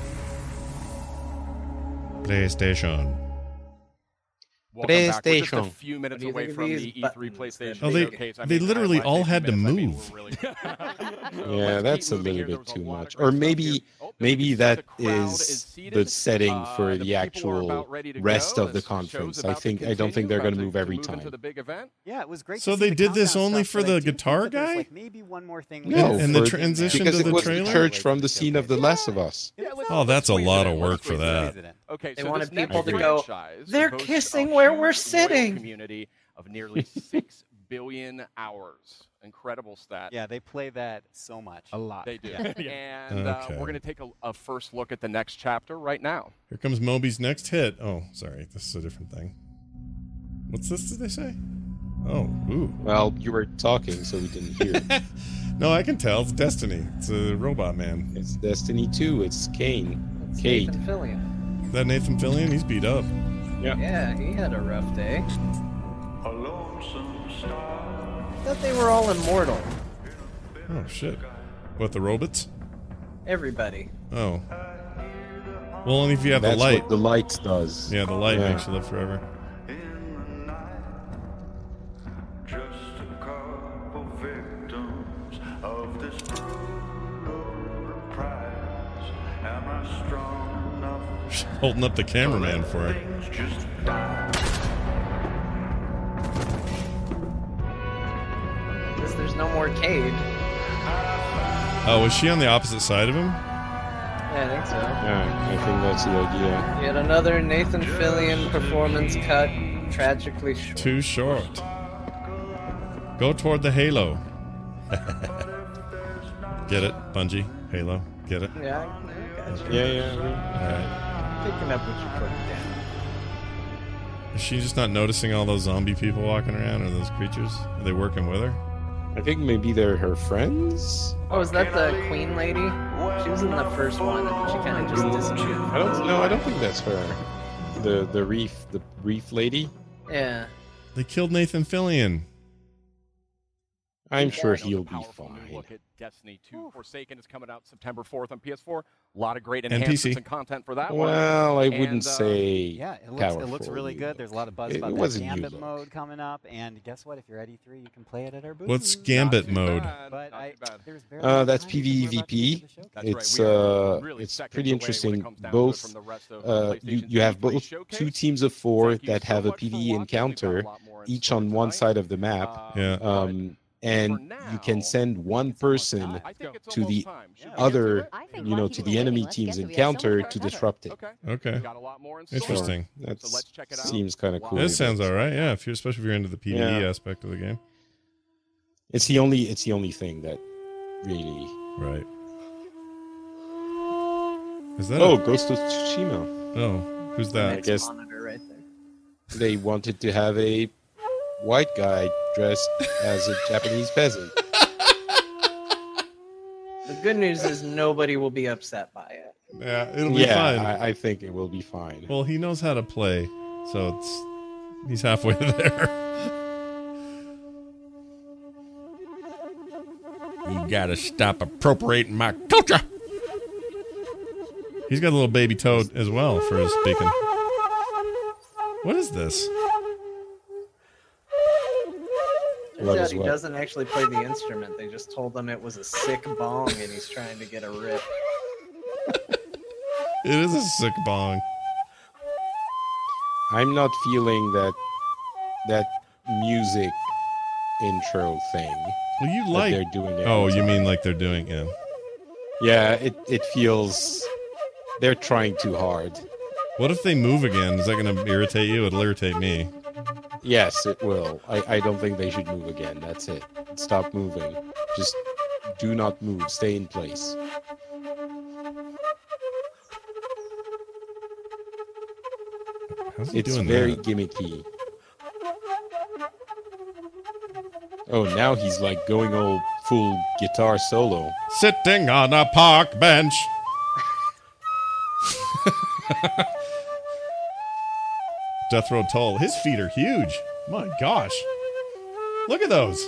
PlayStation. Welcome back. We're just a PlayStation. few minutes What do you away think of from these the E three buttons? PlayStation Oh, they Showcase. I they mean, literally I- I all say had to few minutes, I mean, move. we're really- Yeah, Let's that's keep a moving little here. bit There was a too lot of much. great Or stuff maybe here. Oh, maybe the that crowd is is seated. the setting Uh, for the the people are actual about ready to rest go. of the This show's conference. I about to think I don't think continue, they're going about to move to every move into time. the big event. Yeah, it was great. So to see they the did this countdown only stuff, for but I the do think guitar that there's, guy? like, maybe one more thing. No, And the for- transition because to it the was trailer? the church from the scene of The Last of Us. Yeah, let's- Oh, that's a let's lot squeeze it of in. work Let's for squeeze that. it in. Okay, They so wanted this next people to go, franchise "They're hosts a kissing where huge we're loyal sitting." Community of nearly six billion hours. Incredible stat. Yeah, they play that so much. A lot. They do. Yeah. And uh, Okay. we're going to take a, a first look at the next chapter right now. Here comes Moby's next hit. Oh, sorry. This is a different thing. What's this, did they say? Oh, ooh. Well, you were talking, so we didn't hear. No, I can tell. It's Destiny. It's a robot man. It's Destiny two. It's Kane. It's Cade. Nathan Fillion. Is that Nathan Fillion? He's beat up. Yeah. Yeah, he had a rough day. I thought they were all immortal. Oh, shit. What, the robots? Everybody. Oh. Well, only if you have That's the light. what the light does. Yeah, the light Yeah. makes you live forever. Holding up the cameraman for her. Because there's no more Cade. Oh, was she on the opposite side of him? Yeah, I think so. Yeah, I think that's the idea. Yet another Nathan Fillion performance cut tragically short. Too short. Go toward the halo. Get it, Bungie? Halo. Get it? Yeah, I got you. Yeah, yeah. All right. Picking up what you put down. Is she just not noticing all those zombie people walking around, or those creatures? Are they working with her? I think maybe they're her friends. Oh, is that the queen lady? She was in the first one, and she kind of just disappeared. I don't know. I don't think that's her. The the reef the reef lady. Yeah. They killed Nathan Fillion. I'm sure Another he'll be powerful new fine. Look at Destiny two Forsaken is coming out September fourth on P S four. A lot of great And P enhancements C. and content for that one. Well, I And, wouldn't uh, say. Yeah, it looks, it looks powerful really new good. look. There's a lot of buzz It- about it that wasn't new Gambit look. mode coming up. And guess what? If you're at E three, you can play it at our booth. What's Gambit too mode? bad. But Not I, too bad. there's barely Uh, enough that's time to talk about the PvP. showcase. That's It's right, we are uh, really it's seconds pretty away when it interesting. comes down to it Both from the rest of uh, you PlayStation's you have E three both showcase. two teams of four Thank you that so have a much for PvE watching. We've got a encounter, lot more in each store on one tonight. side of the map. Uh, Yeah. but Um, and you can send one person I think it's to almost the time. Should we get other, it? I think you know, while to people the are enemy waiting, let's team's get to it. So encounter much to better. disrupt it. Okay. Okay. We got a lot more in store. Interesting. That So let's check it out. seems kind of cool. This sounds all right. Yeah, if you're especially if you're into the PvE Yeah. aspect of the game. It's the only. It's the only thing that really. Right. Is that? Oh, a- Ghost of Tsushima. oh, who's I that? guess Monitor right there. they wanted to have a white guy dressed as a Japanese peasant. The good news is nobody will be upset by it. Yeah, it'll be Yeah, fine. I, I think it will be fine. Well, he knows how to play, so it's he's halfway there. You gotta stop appropriating my culture. He's got a little baby toad as well for his speaking. What is this? Turns What out is he what? doesn't actually play the instrument. They just told him it was a sick bong, and he's trying to get a rip. It is a sick bong. I'm not feeling that that music intro thing. Well, you that like? they're doing it. Oh, you mean like they're doing? Yeah. Yeah, it it feels they're trying too hard. What if they move again? Is that going to irritate you? It'll irritate me. Yes, it will. I, I don't think they should move again. That's it. Stop moving. Just do not move. Stay in place. How's he It's doing very that? gimmicky. Oh, now he's like going all full guitar solo. Sitting on a park bench. Death Row Toll. His feet are huge. My gosh. Look at those.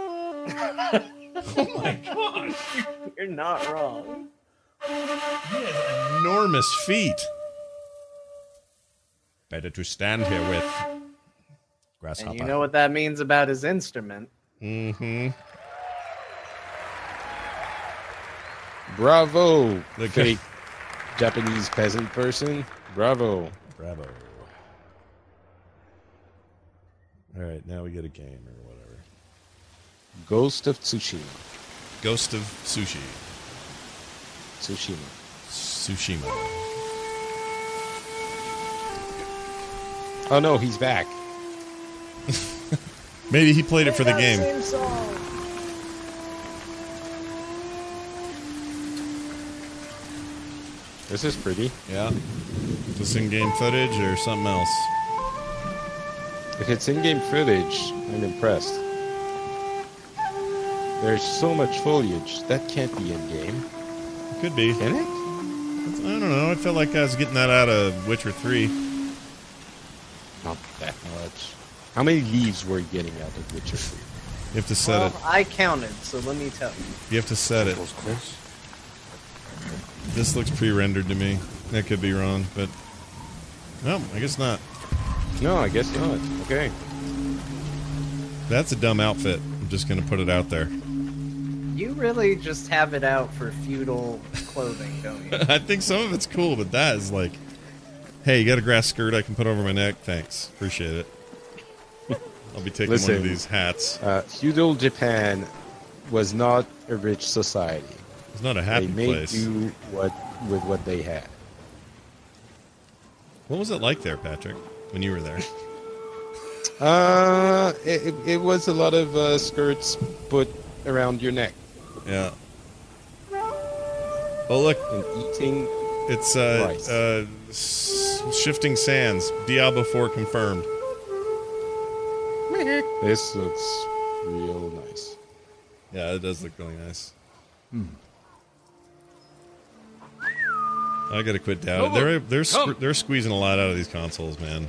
Oh my gosh. You're not wrong. He has enormous feet. Better to stand here with Grasshopper. And you know what that means about his instrument. Mm-hmm. Bravo, The fake Japanese peasant person. Bravo. Bravo. All right, now we get a game or whatever. Ghost of Tsushima. Ghost of Sushi. Tsushima. Tsushima. Oh no, he's back. Maybe he played it for the game. Same song. This is pretty. Yeah. Is this in-game footage or something else? If it's in-game footage, I'm impressed. There's so much foliage. That can't be in-game. Could be. Can it? I don't know. I felt like I was getting that out of Witcher three. Not that much. How many leaves were you getting out of Witcher three? You have to set Well, it. I counted, so let me tell you. You have to set it. This looks pre-rendered to me. That could be wrong, but no, I guess not. No, I guess not. Okay. That's a dumb outfit. I'm just gonna put it out there. You really just have it out for feudal clothing, don't you? I think some of it's cool, but that is like, hey, you got a grass skirt I can put over my neck? Thanks, appreciate it. I'll be taking Listen, one of these hats. Uh, feudal Japan was not a rich society. It's not a happy they made place. do what with what they had. What was it like there, Patrick, when you were there? Uh, it, it was a lot of uh, skirts put around your neck. Yeah. Oh look, and eating. It's uh, rice. uh, s- Shifting Sands. Diablo four confirmed. This looks real nice. Yeah, it does look really nice. Hmm. I gotta quit doubting. Over. They're they're Come. squ- they're squeezing a lot out of these consoles, man.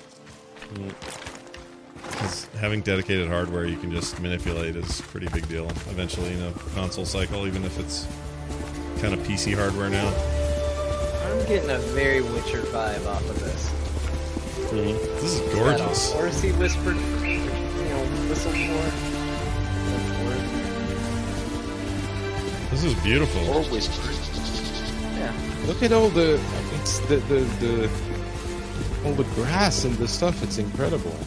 Because having dedicated hardware you can just manipulate is a pretty big deal. Eventually, in a console cycle, even if it's kind of P C hardware now. I'm getting a very Witcher vibe off of this. This is gorgeous. Or is he whispered, you know, whistled for? This is beautiful. Or whispered. Yeah. Look at all the it's the, the the all the grass and the stuff. It's incredible.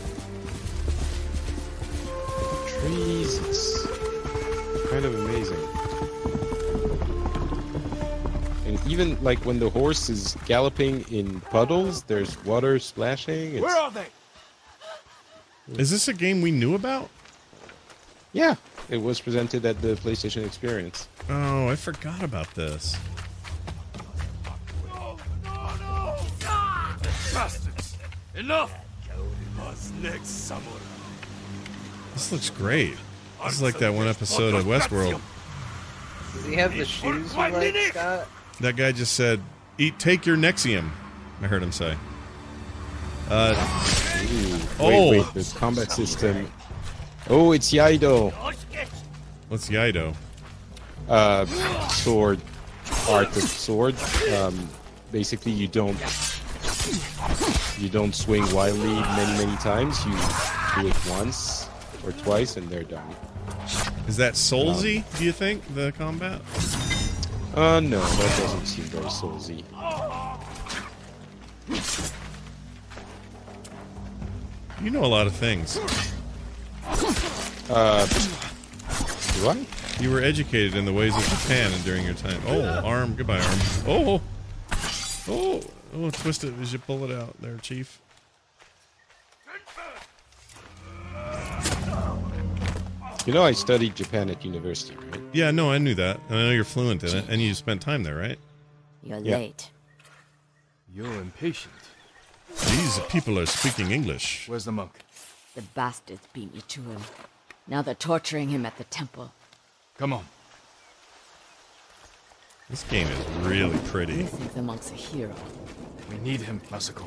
The trees. It's kind of amazing. And even like when the horse is galloping in puddles, there's water splashing. It's, Where are they? Is this a game we knew about? Yeah, it was presented at the PlayStation Experience. Oh, I forgot about this. Bastards! Enough! What's next, samurai? This looks great. This is like that one episode of Westworld. Does he have the shoes you like, Scott? That guy just said, "Eat, take your Nexium." I heard him say. Uh, Ooh, oh, wait, wait, the combat system. Oh, it's Yaido. What's Yaido? Uh, sword, art of sword. Um, basically, you don't you don't swing wildly many many times. You do it once or twice, and they're done. Is that Soulsy? Do you think the combat? Uh, no, that doesn't seem very soulsy. You know a lot of things. Uh, do I? You were educated in the ways of Japan and during your time. Oh, arm. Goodbye, arm. Oh, oh, oh! Twist it as you pull it out, there, Chief. You know, I studied Japan at university, right? Yeah, no, I knew that. And I know you're fluent in it, and you spent time there, right? You're Yeah. late. You're impatient. These people are speaking English. Where's the monk? The bastards beat me to him. Now they're torturing him at the temple. Come on. This game is really pretty. You think the monk's a hero? We need him, Masako.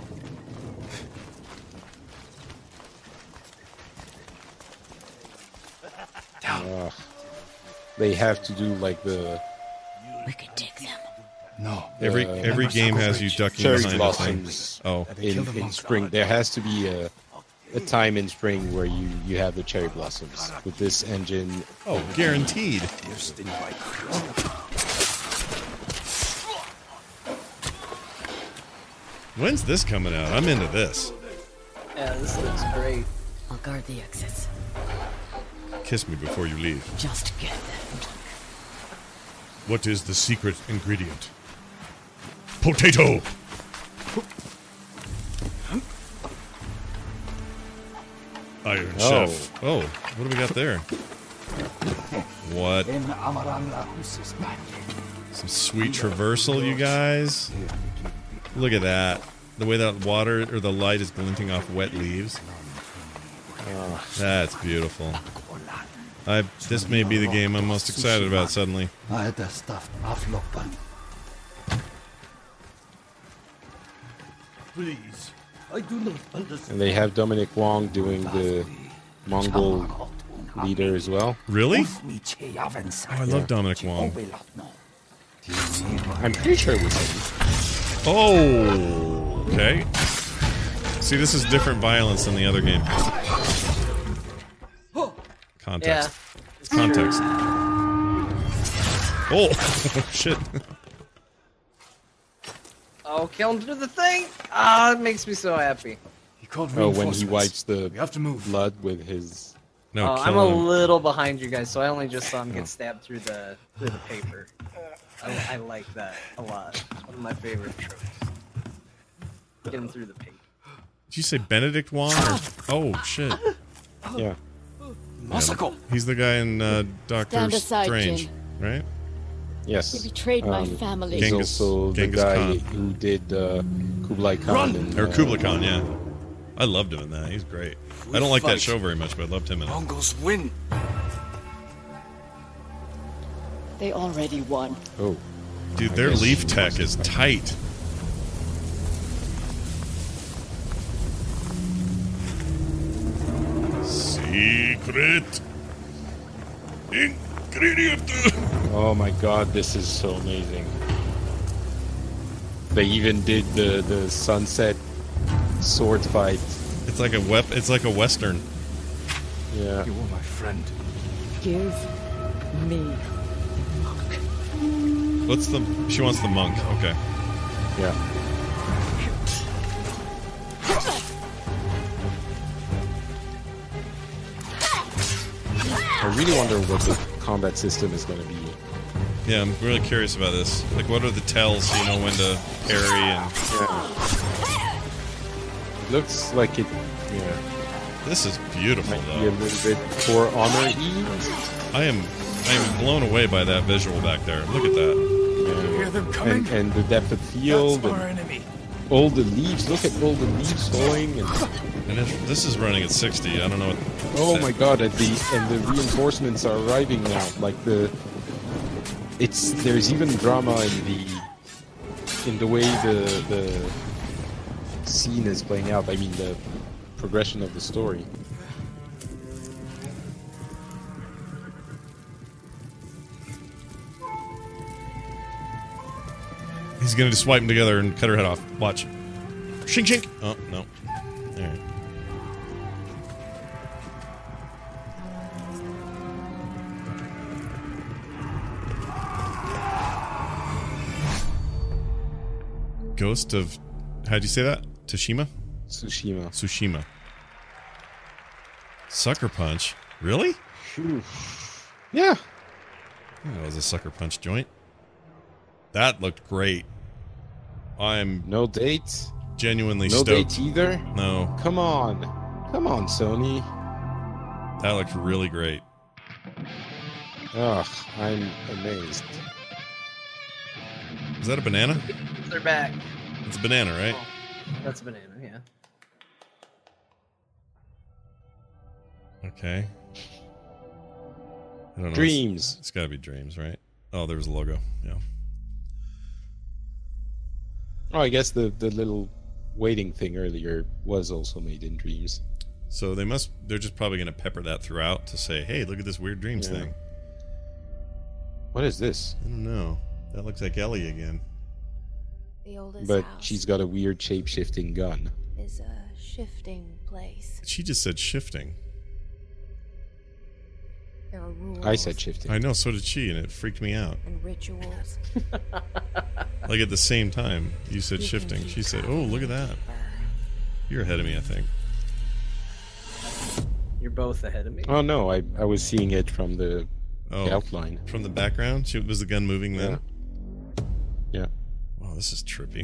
Uh, they have to do like the. We could take them. No. Every uh, every game has you ducking cherry behind a thing. blossoms. Oh, in, in spring, there has to be a, a time in spring where you you have the cherry blossoms with this engine. Oh, guaranteed. When's this coming out? I'm into this. Yeah, this looks great. I'll guard the exits. Kiss me before you leave. Just get them. What is the secret ingredient? Potato! Iron Oh. Chef. Oh, what do we got there? What? Some sweet traversal, you guys. Look at that. The way that water or the light is glinting off wet leaves. Oh, that's beautiful. I this may be the game I'm most excited about suddenly. Please, I do not understand. And they have Dominic Wong doing the Mongol leader as well. Really? Oh, I love Dominic Wong. I'm pretty sure it was him. Oh, okay. See, this is different violence than the other game. Context. Yeah. Context. Oh, shit. Oh, kill him to the thing! Ah, it makes me so happy. He called Oh, when he reinforcements. wipes the We have to move. blood with his. No, oh, kill I'm a him. little behind you guys, so I only just saw him get stabbed through the through the paper. I, I like that a lot. One of my favorite tropes. Get him through the paper. Did you say Benedict Wong? Or... Oh, shit. Yeah. Masako! He's the guy in uh, Doctor Stand aside, Strange, Jin. right? Yes. He betrayed my Um, family. He's Genghis- also the Genghis guy Khan. who did uh, Kublai Khan. Run! And, Or uh, Kublai Khan, yeah. I loved him in that. He's great. I don't like that fight. show very much, but I loved him in it. Mongols win. They already won. Oh. Dude, I their guess- leaf tech is tight. Secret ingredient. Oh my god, this is so amazing. They even did the, the sunset sword fight. It's like a wep- It's like a western. Yeah. You were my friend. Give me. What's the? She wants the monk. Okay. Yeah. I really wonder what the combat system is going to be. Yeah, I'm really curious about this. Like, what are the tells so you know when to parry and? Yeah. It looks like it. Yeah. This is beautiful, Might be a though. little bit For Honor-y. I am, I am blown away by that visual back there. Look at that. You hear them coming? And, and the depth of field. That's our And enemy. all the leaves. Look at all the leaves going. And, And it, this is running at sixty. I don't know. What, oh my god! And the and the reinforcements are arriving now. Like the. It's there's even drama in the. In the way the the scene is playing out. I mean the progression of the story. He's gonna just swipe them together and cut her head off. Watch. Shink shink. Oh no. All right. Ghost of, how'd you say that? Tsushima? Tsushima. Tsushima. Sucker Punch? Really? Phew. Yeah. That was a Sucker Punch joint. That looked great. I'm No dates. genuinely No stoked. dates either. No, Come on. Come on, Sony. that looked really great. Ugh, I'm amazed. Is that a banana? They're back. It's a banana, right? That's a banana, yeah. Okay. I don't know. Dreams. It's, it's got to be Dreams, right? Oh, there's a logo. Yeah. Oh, I guess the, the little waiting thing earlier was also made in Dreams. So they must, they're just probably going to pepper that throughout to say, hey, look at this weird Dreams Yeah. thing. What is this? I don't know. That looks like Ellie again. The oldest But house she's got a weird shape-shifting gun. is a shifting place. She just said shifting. There are rules I said shifting. I know, so did she, and it freaked me out. and rituals. Like at the same time, you said You can shifting. keep She said, oh, look at that. You're ahead of me, I think. You're both ahead of me. Oh no, I, I was seeing it from the, Oh, the outline. From the background? She, was the gun moving then? Yeah. Wow, this is trippy.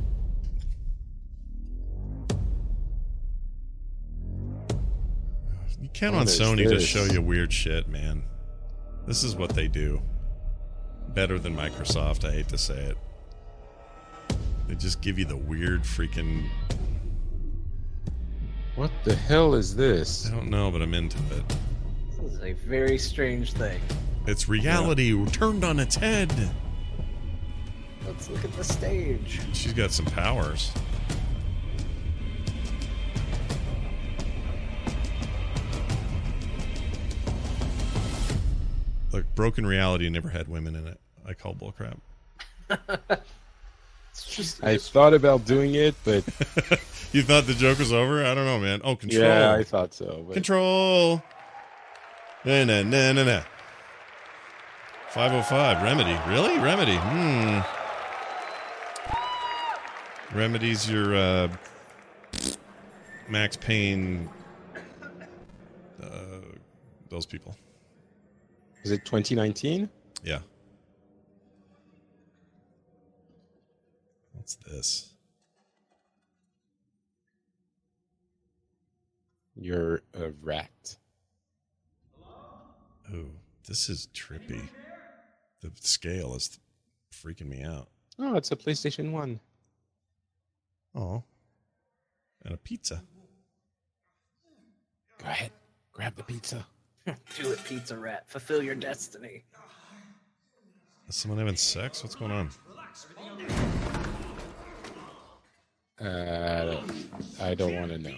You count What on is Sony to this? show you weird shit, man. This is what they do. Better than Microsoft, I hate to say it. They just give you the weird freaking... What the hell is this? I don't know, but I'm into it. This is a very strange thing. It's reality turned on its head. Let's look at the stage. She's got some powers. Look, broken reality never had women in it. I call bullcrap. I thought about doing it, but You thought the joke was over? I don't know, man. Oh, control. yeah, I thought so. But... Control. Nah, nah, nah, nah, nah. five oh five. Remedy. Really? Remedy. Hmm. Remedy's your uh, Max Payne. Uh, those people. Is it twenty nineteen? Yeah. What's this? You're a rat. Oh, this is trippy. The scale is freaking me out. Oh, it's a PlayStation one. Oh. And a pizza. Go ahead. Grab the pizza. Do it, Pizza Rat. Fulfill your destiny. Is someone having sex? What's going on? Uh, I don't want to know.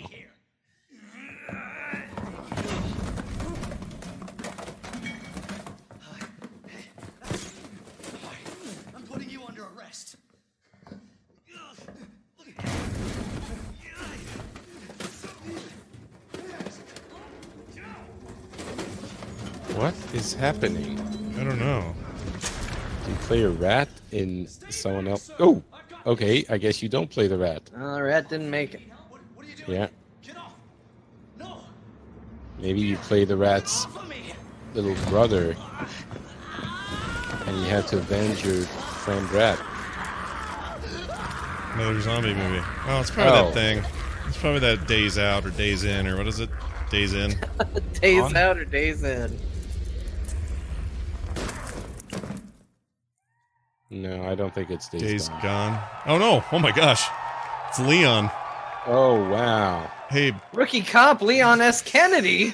I'm putting you under arrest. What is happening? I don't know. Do you play a rat in someone else? Oh, okay. I guess you don't play the rat. Uh, the rat didn't make it. Yeah. Maybe you play the rat's little brother, and you have to avenge your friend rat. Another zombie movie. Oh, it's probably Oh. that thing. It's probably that Days Out or Days In or what is it? Days In. Days On? out or days in. No, I don't think it's Days, Days Gone. Gone. Oh no! Oh my gosh! It's Leon. Oh wow! Hey, Rookie cop Leon S. Kennedy.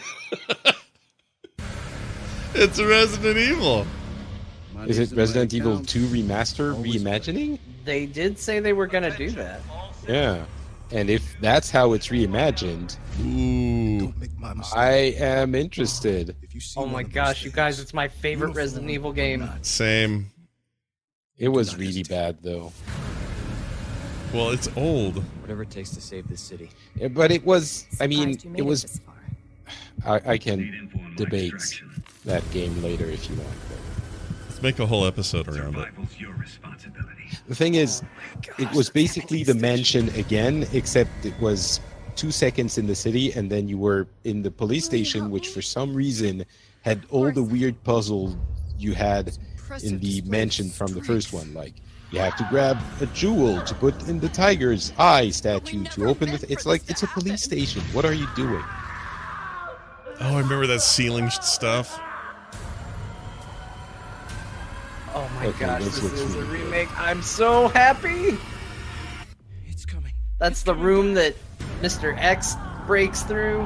it's Resident Evil. Is it Resident Evil two remaster reimagining? They did say they were gonna do that. Yeah, and if that's how it's reimagined, ooh, I am interested. Oh my gosh, you guys, it's my favorite Resident Evil game. Same. It was really bad though. Well, it's old. Whatever it takes to save this city. Yeah, but it was. I mean, Surprised you made it it was. this far. I, I can debate that game later if you want. Let's make a whole episode around it. The thing is, it was basically the mansion again, except it was two seconds in the city, and then you were in the police station, which for some reason had all the weird puzzles you had in the mansion from the first one. Like, you have to grab a jewel to put in the tiger's eye statue to open the... Th- it's like, it's a police station. What are you doing? Oh, I remember that ceiling stuff. Oh my Okay, gosh, this this looks is a really good. remake. I'm so happy. It's coming. That's the room that Mister X breaks through.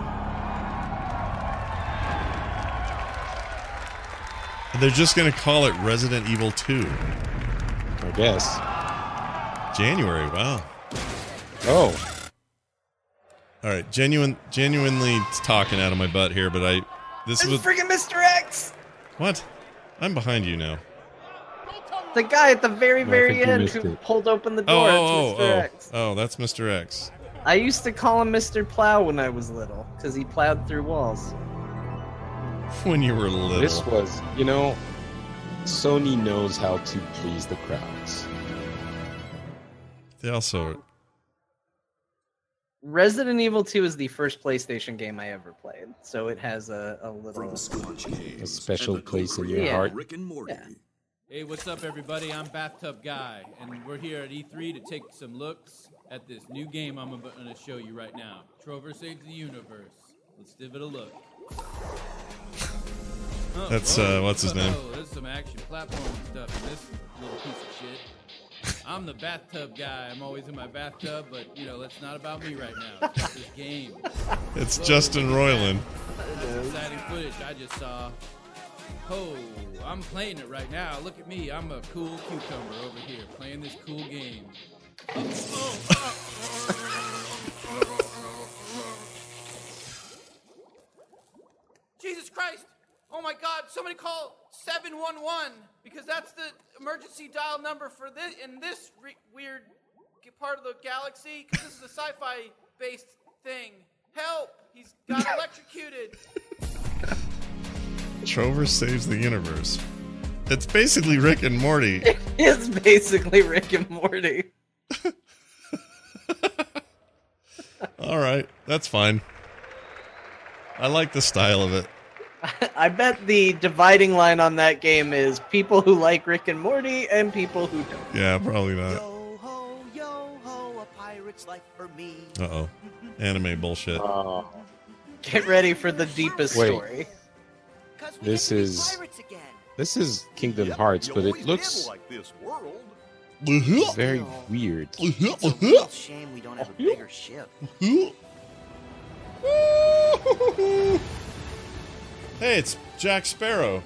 They're just going to call it Resident Evil two. I guess. January, wow. Oh. All right, genuine, genuinely talking out of my butt here, but I... This It's was... freaking Mister X! What? I'm behind you now. The guy at the very, No, I very think you end missed who it. pulled open the Oh, door. oh, It's Mister oh, X. oh. Oh, that's Mister X. I used to call him Mister Plow when I was little, because he plowed through walls. When you were little. This was, you know, Sony knows how to please the crowds. They also... Resident Evil two is the first PlayStation game I ever played, so it has a, a little... A special place in your Yeah. heart. Rick and Morty. Yeah. Hey, what's up, everybody? I'm Bathtub Guy, and we're here at E three to take some looks at this new game I'm going to show you right now. Trover Saves the Universe. Let's give it a look. Oh, That's, whoa. uh, what's his name? Oh, there's some action platforming stuff in this little piece of shit. I'm the bathtub guy. I'm always in my bathtub, but, you know, that's not about me right now. It's about this game. It's Whoa. Justin Roiland. That's exciting footage I just saw. Oh, I'm playing it right now. Look at me. I'm a cool cucumber over here playing this cool game. Jesus Christ! Oh my God! Somebody call seven one one because that's the emergency dial number for this in this re- weird part of the galaxy. Because this is a sci-fi based thing. Help! He's got electrocuted. Trover Saves the Universe. It's basically Rick and Morty. It's basically Rick and Morty. All right, that's fine. I like the style of it. I bet the dividing line on that game is people who like Rick and Morty and people who don't. Yeah, probably not. Yo ho, yo ho, a pirate's life for me. Uh-oh. Anime bullshit. Get ready for the deepest Wait. story. This is this is Kingdom Hearts, but it looks Like this world. very weird. It's a real shame we don't have a bigger ship. Hey, it's Jack Sparrow.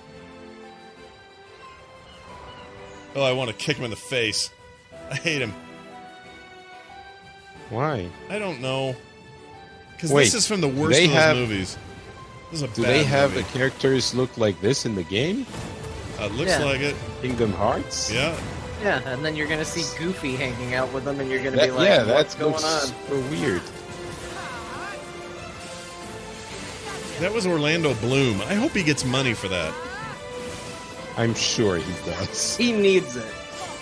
Oh, I want to kick him in the face. I hate him. Why? I don't know. Because Wait, this is from the do worst they of those have- movies. This is a Do bad they have movie. the characters look like this in the game? Uh, looks Yeah. like it. Kingdom Hearts? Yeah. Yeah, and then you're gonna see Goofy hanging out with them, and you're gonna That- be like, yeah, "What's that going looks on?" super weird. That was Orlando Bloom. I hope he gets money for that. I'm sure he does. He needs it.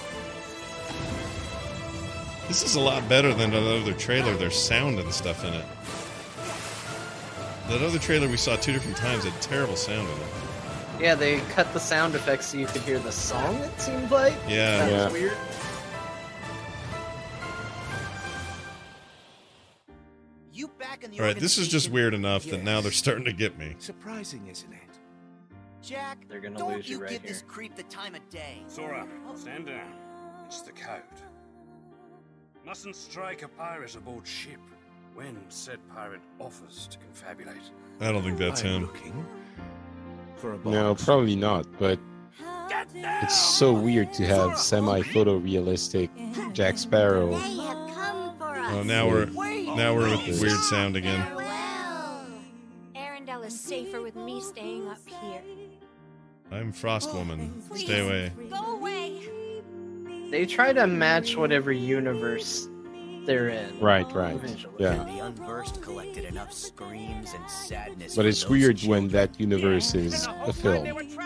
This is a lot better than the other trailer. There's sound and stuff in it. That other trailer we saw two different times had terrible sound in it. Yeah, they cut the sound effects so you could hear the song. It seemed like. Yeah. that Yeah. was weird. You back in the All right, this is just organization? weird enough that Yes. now they're starting to get me. Surprising, isn't it? Jack, They're gonna don't lose you you right give here. this creep the time of day. Sora, stand down. It's the code. Mustn't strike a pirate aboard ship when said pirate offers to confabulate. I don't think that's him. For a No, probably not, but it's so weird to have semi-photorealistic Jack Sparrow. Oh, now we're now we're with weird sound again. Arendelle is safer with me staying up here. I'm Frost Woman. Stay away. Go away. They try to match whatever universe they're in. Right, right. Yeah. The unversed collected enough screams and sadness. But from it's those weird children. when that universe is a film.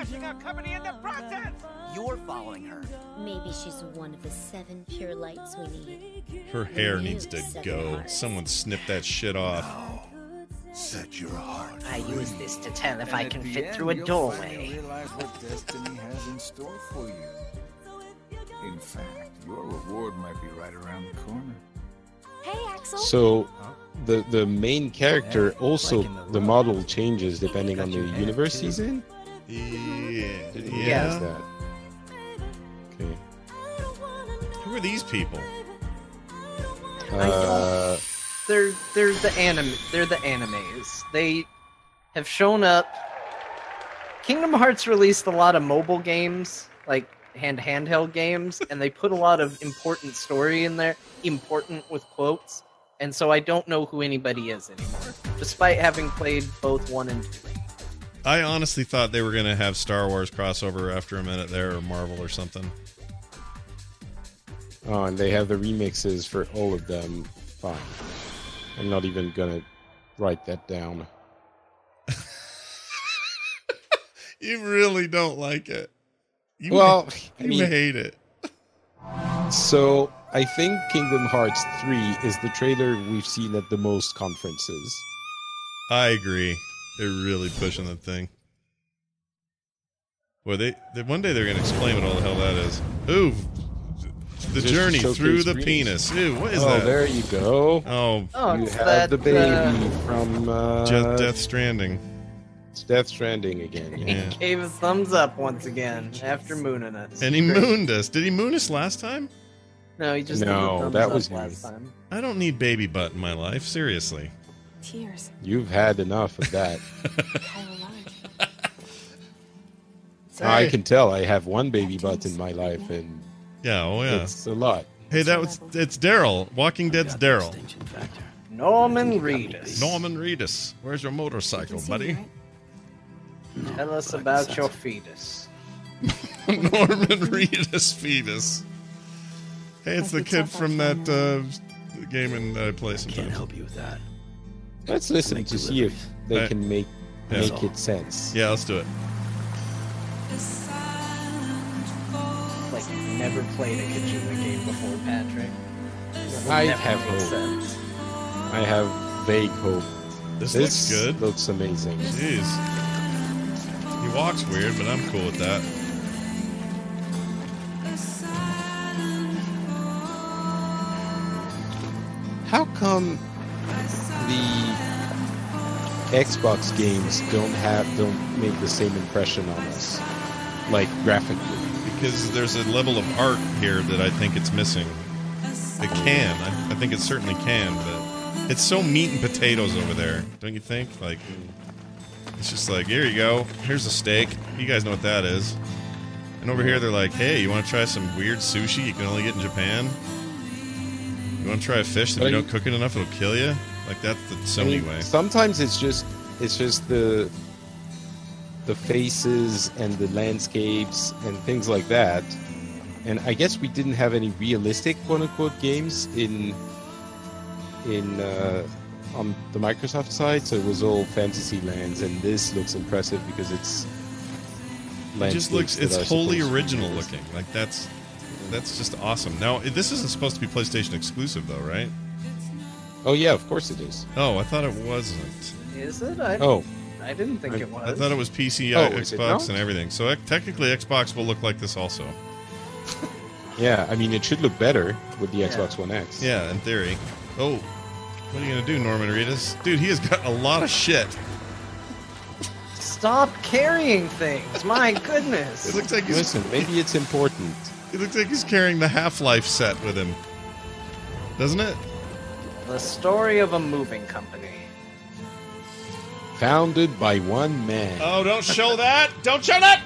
You're following her. Maybe she's one of the seven pure lights we need. Her hair We needs need to seven go. hearts. Someone snip that shit off. Set your heart. I use this to tell if And I at can the fit end, through a you'll doorway. finally realize what destiny has in store for you. In fact, your reward might be right around the corner. Hey, Axel. So, the the main character also the model changes depending on the universe he's in. Yeah. Didn't Yeah. realize that. Okay. Who are these people? Uh, They're they're the anime. They're the animes. They have shown up. Kingdom Hearts released a lot of mobile games, like hand handheld games, and they put a lot of important story in there. Important with quotes. And so I don't know who anybody is anymore, despite having played both one and two. I honestly thought they were going to have Star Wars crossover after a minute there, or Marvel or something. Oh, and they have the remixes for all of them. Fine. I'm not even gonna write that down. You really don't like it. You well, you I mean, hate it. So I think Kingdom Hearts three is the trailer we've seen at the most conferences. I agree. They're really pushing that thing. Well, they, they one day they're going to explain what all the hell that is. Ooh, the Just journey through the penis. penis. Ew, what is oh, that? there you go. Oh, oh you it's have that, the baby uh, from uh, Death, Death Stranding. It's Death Stranding again. He Yeah. gave a thumbs up once again after mooning us. And he Great. mooned us. Did he moon us last time? No, he just No, did the thumbs that up was last me. time. I don't need baby butt in my life. Seriously. Tears. You've had enough of that. Kylo Large. I can tell. I have one baby butt in my life, and Yeah, oh yeah. it's a lot. Hey, that was it's Daryl. Walking Dead's Daryl. Norman Reedus. Norman Reedus. Where's your motorcycle, buddy? Tell us about your fetus. Norman Reedus fetus. Hey, it's the kid from that uh, game in uh, play sometimes. Can't help you with that. Let's listen to see if they I- can make Yeah. make it sense. Yeah, let's do it. Like you've never played a Kojima game before, Patrick. That would I never have make hope. sense. I have vague hope. This looks good. Looks amazing. Jeez. He walks weird, but I'm cool with that. How come the Xbox games don't have don't make the same impression on us, like graphically? Because there's a level of art here that I think it's missing. It can. I, I think it certainly can, but it's so meat and potatoes over there, don't you think? Like, it's just like, here you go. Here's a steak. You guys know what that is. And over here, they're like, hey, you want to try some weird sushi you can only get in Japan? You want to try a fish that But if you I- don't cook it enough, it'll kill you? Like, that's the I Sony mean, way. sometimes it's just it's just the the faces and the landscapes and things like that. And I guess we didn't have any realistic quote unquote games in in uh, on the Microsoft side, so it was all fantasy lands, and this looks impressive because it's It just looks, landscapes that it's are wholly supposed to be original realistic. looking. Like, that's that's just awesome. Now, this isn't supposed to be PlayStation exclusive, though, right? Oh yeah, of course it is. Oh, I thought it wasn't. Is it? I, Oh. I didn't think I- it was. I thought it was P C, Oh, uh, is it Xbox, not? and everything. So uh, technically, Xbox will look like this also. Yeah, I mean it should look better with the Xbox One X. Yeah, in theory. Oh, what are you gonna do, Norman Reedus? Dude, he has got a lot of shit. Stop carrying things. My goodness. It looks like he's. Listen, maybe it's important. It looks like he's carrying the Half-Life set with him, doesn't it? The story of a moving company. Founded by one man. Oh, don't show that! Don't show that!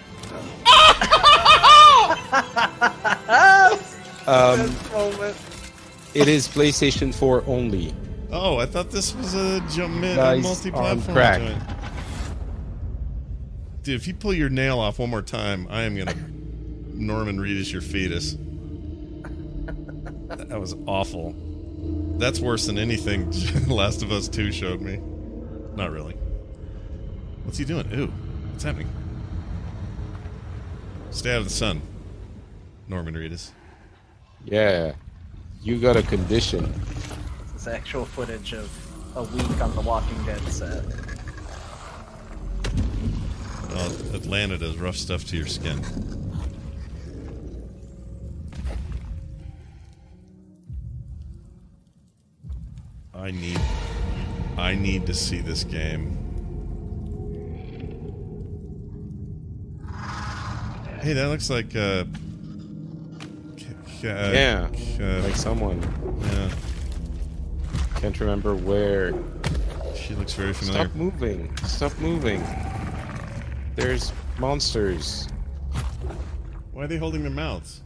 Um, Best moment. it is PlayStation four only. Oh, I thought this was a jump mid Guys multi-platform on crack. joint. Dude, if you pull your nail off one more time, I am gonna Norman Reedus your fetus. That was awful. That's worse than anything Last of Us two showed me. Not really. What's he doing? Ooh, what's happening? Stay out of the sun, Norman Reedus. Yeah, you got a condition. This is actual footage of a week on the Walking Dead set. Well, Atlanta does rough stuff to your skin. I need I need to see this game. Hey, that looks like uh, k- k- uh Yeah, uh, like someone. yeah. can't remember where. She looks very familiar. Stop moving. Stop moving. There's monsters. Why are they holding their mouths?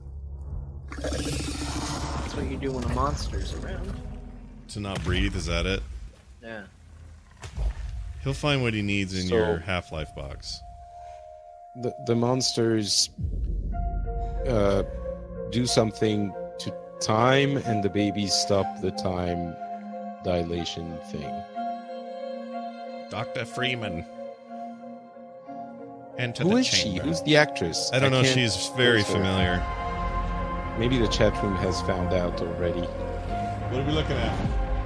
That's what you do when a monster's around. To not breathe, is that it? Yeah. He'll find what he needs in So- your Half-Life box. The, the monsters uh, do something to time, and the babies stop the time dilation thing. Doctor Freeman. Enter Who the is she? chamber. Who's the actress? I don't know. can't She's very place her. familiar. Maybe the chat room has found out already. What are we looking at?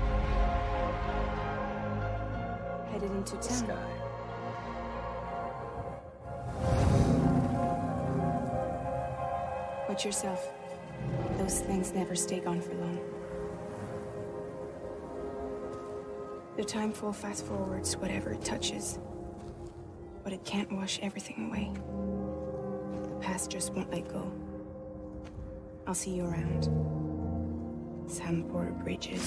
Headed into town. Watch yourself. Those things never stay gone for long. The timefall fast forwards whatever it touches. But it can't wash everything away. The past just won't let go. I'll see you around. Sam Porter Bridges.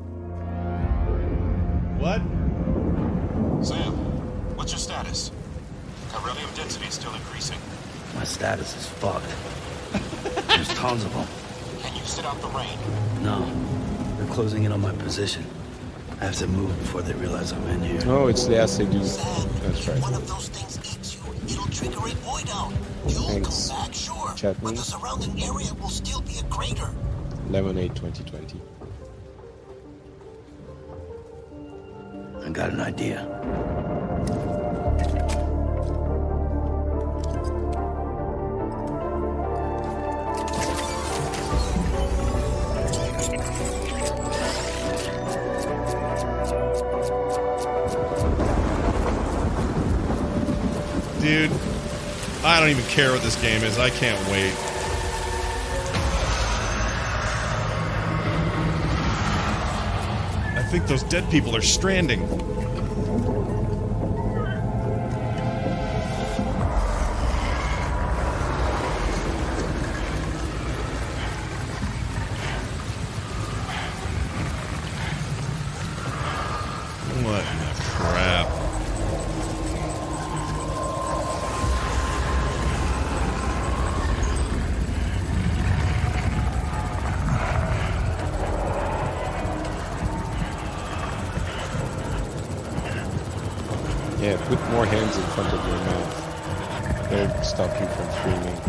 What? Sam, what's your status? Chiralium density is still increasing. My status is fucked. There's tons of them. Can you sit out the rain? No, they're closing in on my position. I have to move before they realize I'm in here. Oh, it's the acid dude. That's right. One of those things eats you. It'll trigger a void out. You'll Thanks. come back, sure. Chat But room. the surrounding area will still be a crater. Lemonade twenty twenty. I got an idea. Dude, I don't even care what this game is. I can't wait. I think those dead people are stranding. What the crap? Yeah, put more hands in front of your mouth. They'll stop you from screaming.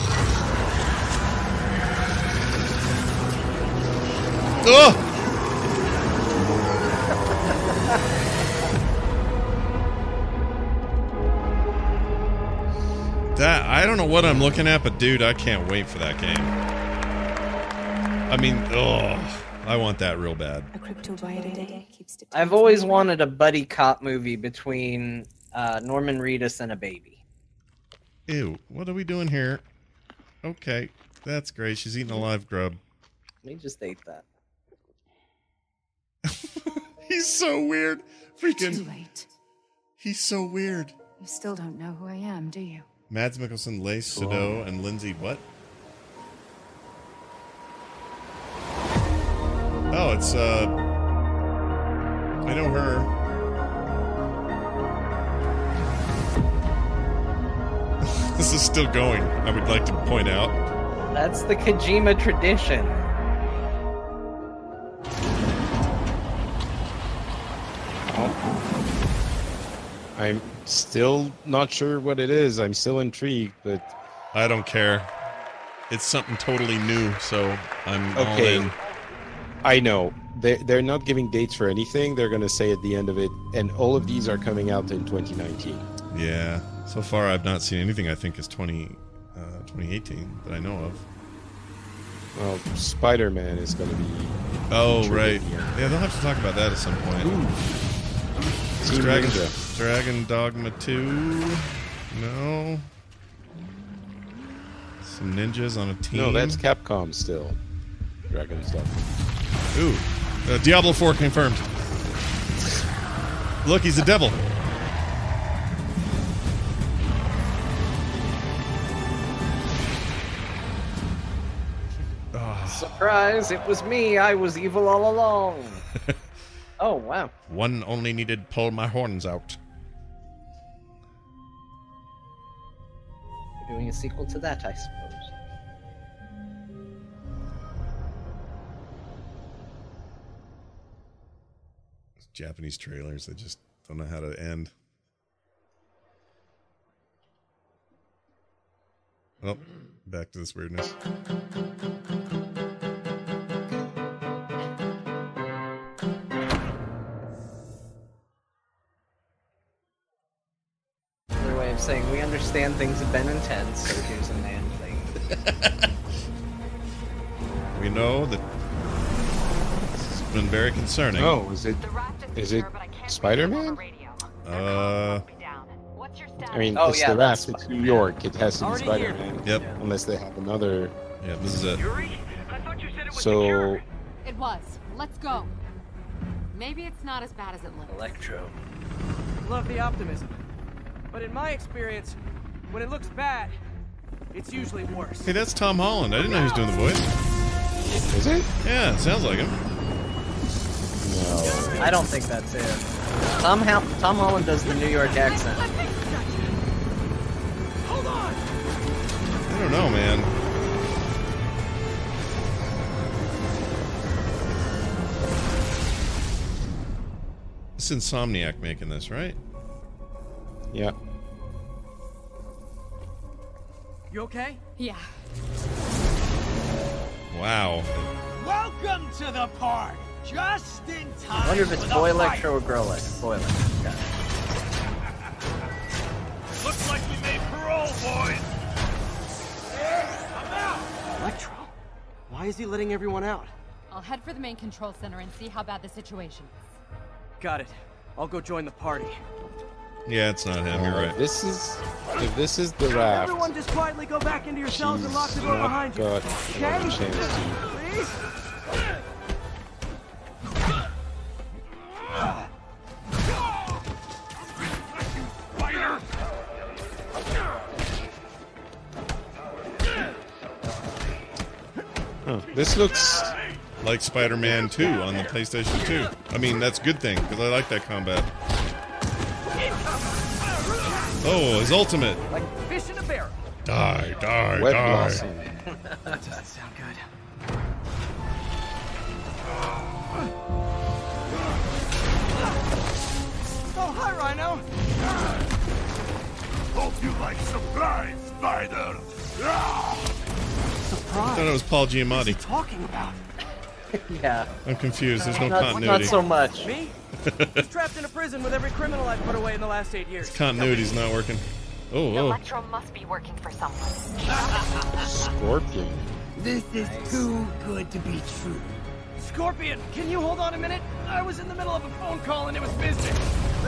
Ugh! That, I don't know what I'm looking at, but dude, I can't wait for that game. I mean, ugh. I want that real bad. A cryptobiotic keeps the I've always wanted a buddy cop movie between uh, Norman Reedus and a baby. Ew, what are we doing here? Okay, that's great. She's eating a live grub. We just ate that. He's so weird. Freaking. Too late. He's so weird. You still don't know who I am, do you? Mads Mikkelsen, Leigh Sado, and Lindsay what? Oh, it's, uh... I know her. This is still going, I would like to point out. That's the Kojima tradition. I'm still not sure what it is. I'm still intrigued, but I don't care. It's something totally new, so I'm all okay. in. I know. They're, they're not giving dates for anything. They're going to say at the end of it, and all of these are coming out in twenty nineteen. Yeah. So far, I've not seen anything I think is twenty, uh, twenty eighteen that I know of. Well, Spider-Man is going to be... Oh, right. Yeah, they'll have to talk about that at some point. Is Team Dragon, Ninja. Dragon Dogma two? No. Some ninjas on a team. No, that's Capcom still. Dragon's Dogma. Ooh. Uh, Diablo four confirmed. Look, he's a devil. Oh. Surprise! It was me. I was evil all along. Oh wow! One only needed to pull my horns out. We're doing a sequel to that, I suppose. Japanese trailers that just don't know how to end. Oh, back to this weirdness. Another way of saying we understand things have been intense, so here's a man thing. We know that this has been very concerning. Oh, is it? Is it Spider-Man? Uh, I mean, Oh, it's yeah, the that's raft. It's New York. It has to be Already Spider-Man. Yep. Unless they have another. Yeah, this is it. So It was. Let's go. Maybe it's not as bad as it looks. Electro. Love the optimism. But in my experience, when it looks bad, it's usually worse. Hey, that's Tom Holland. I didn't know he was doing the voice. Is it? Yeah, it sounds like him. No. I don't think that's it. Tom, Hol Tom Holland does the New York accent. Hold on. I don't know, man. It's Insomniac making this, right? Yeah. You okay? Yeah. Wow. Welcome to the party. Just in time. I wonder if it's for the Boy fight. Electro or Girl Electro. Boy Electro. Got it. Looks like we made parole, boys. I'm out. Electro? Why is he letting everyone out? I'll head for the main control center and see how bad the situation is. Got it. I'll go join the party. Yeah, it's not him. You're Uh, right. This is. If this is the raft, Everyone just quietly go back into your cells and lock she's the door not behind you. got Okay? another chance to. Please? Huh. This looks like Spider-Man two on the PlayStation two. I mean, that's a good thing, because I like that combat. Oh, his ultimate. Like fish in a barrel. Die, die, Wet die. blossom. That doesn't sound good. Oh, hi, Rhino. Hope you like surprise, Spider. I Surprise. thought it was Paul What is he Giamatti. talking about? Yeah. I'm confused. There's no Not, continuity. not so much. Me? He's trapped in a prison with every criminal I've put away in the last eight years. Continuity's not working. Oh, oh. Electro must be working for someone. Scorpion. This is too good to be true. Scorpion, can you hold on a minute? I was in the middle of a phone call and it was business.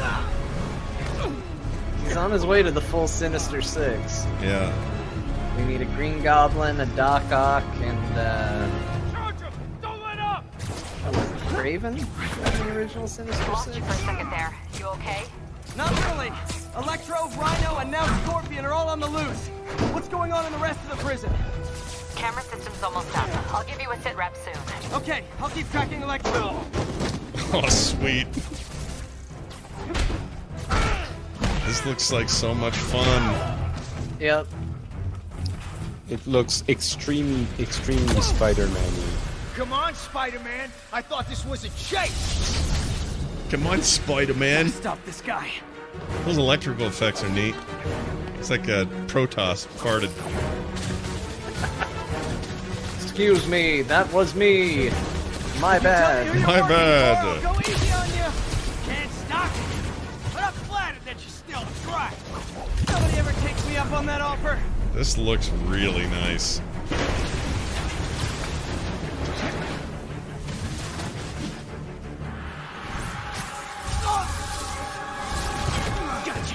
He's on his way to the full Sinister Six. Yeah. We need a Green Goblin, a Doc Ock, and uh... Charge him! Don't let up! Craven? The original Sinister Lost Six? you for a second there. You okay? Not really. Electro, Rhino, and now Scorpion are all on the loose. What's going on in the rest of the prison? Camera system's almost up. I'll give you a sit rep soon. Okay, I'll keep tracking Electro. Oh, sweet. This looks like so much fun. Yep. It looks extremely, extremely Spider-Man-y. Come on, Spider-Man. I thought this was a chase. Come on, Spider-Man. Stop this guy. Those electrical effects are neat. It's like a Protoss farted. Excuse me, that was me. My bad. My bad. Go easy on you. Can't stop it. But I'm flattered that you still try. Nobody ever takes me up on that offer. This looks really nice. Gotcha.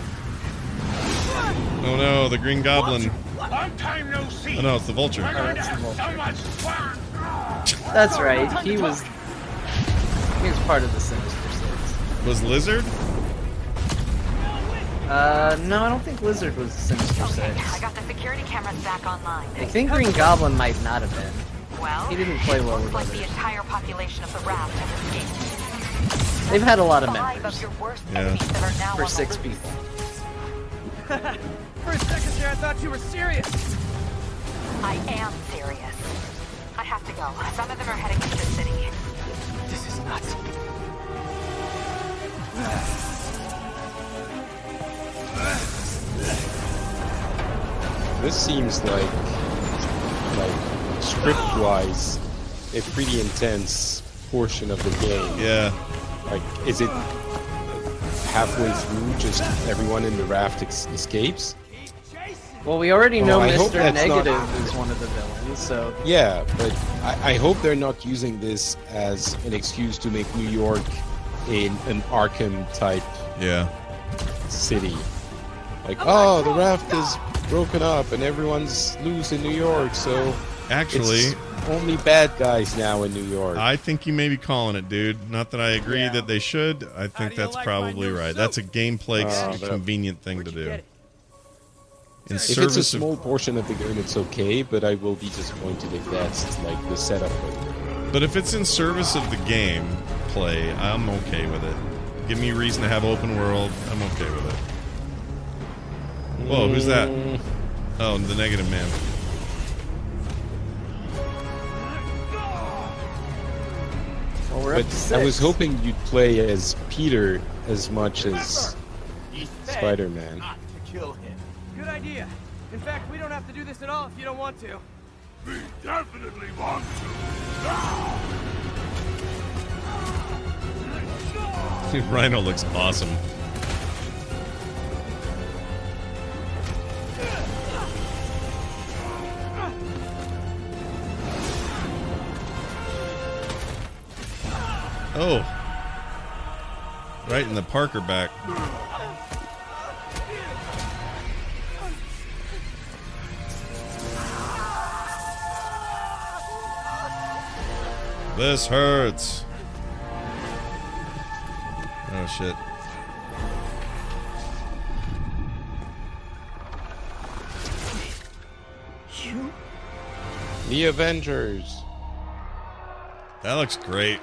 Oh no, the Green Goblin. Long time no see. Oh no, it's the Vulture. We're going to have so much fun. That's right. He was. He was part of the Sinister Six. Was Lizard? Uh, no, I don't think Lizard was the Sinister Okay, Six. I got the security cameras back online. I think Green Goblin might not have been. Well, He didn't play well with looks like others. the entire population of the raft has escaped. They've had a lot of Five members. of your worst Yeah. enemies that are now For on six the loose. people. For a second there, I thought you were serious. I am serious. I have to go. Some of them are heading into the city. This is nuts. This seems like, like script-wise, a pretty intense portion of the game. Yeah. Like, is it halfway through just everyone in the raft ex- escapes? Well, we already Oh, know I hope Mister that's not- Negative is one of the villains, so Yeah, but I, I hope they're not using this as an excuse to make New York in an Arkham type Yeah. city. Like, oh, the raft is broken up and everyone's loose in New York, so Actually, it's only bad guys now in New York. I think you may be calling it, dude. Not that I agree that they should. I think that's probably right. That's a gameplay Uh, but- convenient thing to do. In If it's a service of small portion of the game, it's okay, but I will be disappointed if that's like the setup. But if it's in service of the game play, I'm okay with it. Give me a reason to have open world, I'm okay with it. Whoa, who's that? Oh, the Negative Man. well, we're But up to six. I was hoping you'd play as Peter as much as Spider-Man. Not to kill him. Good idea. In fact, we don't have to do this at all if you don't want to. We definitely want to. Rhino looks awesome. Oh. Right in the Parker back. This hurts. Oh shit. You? The Avengers. That looks great.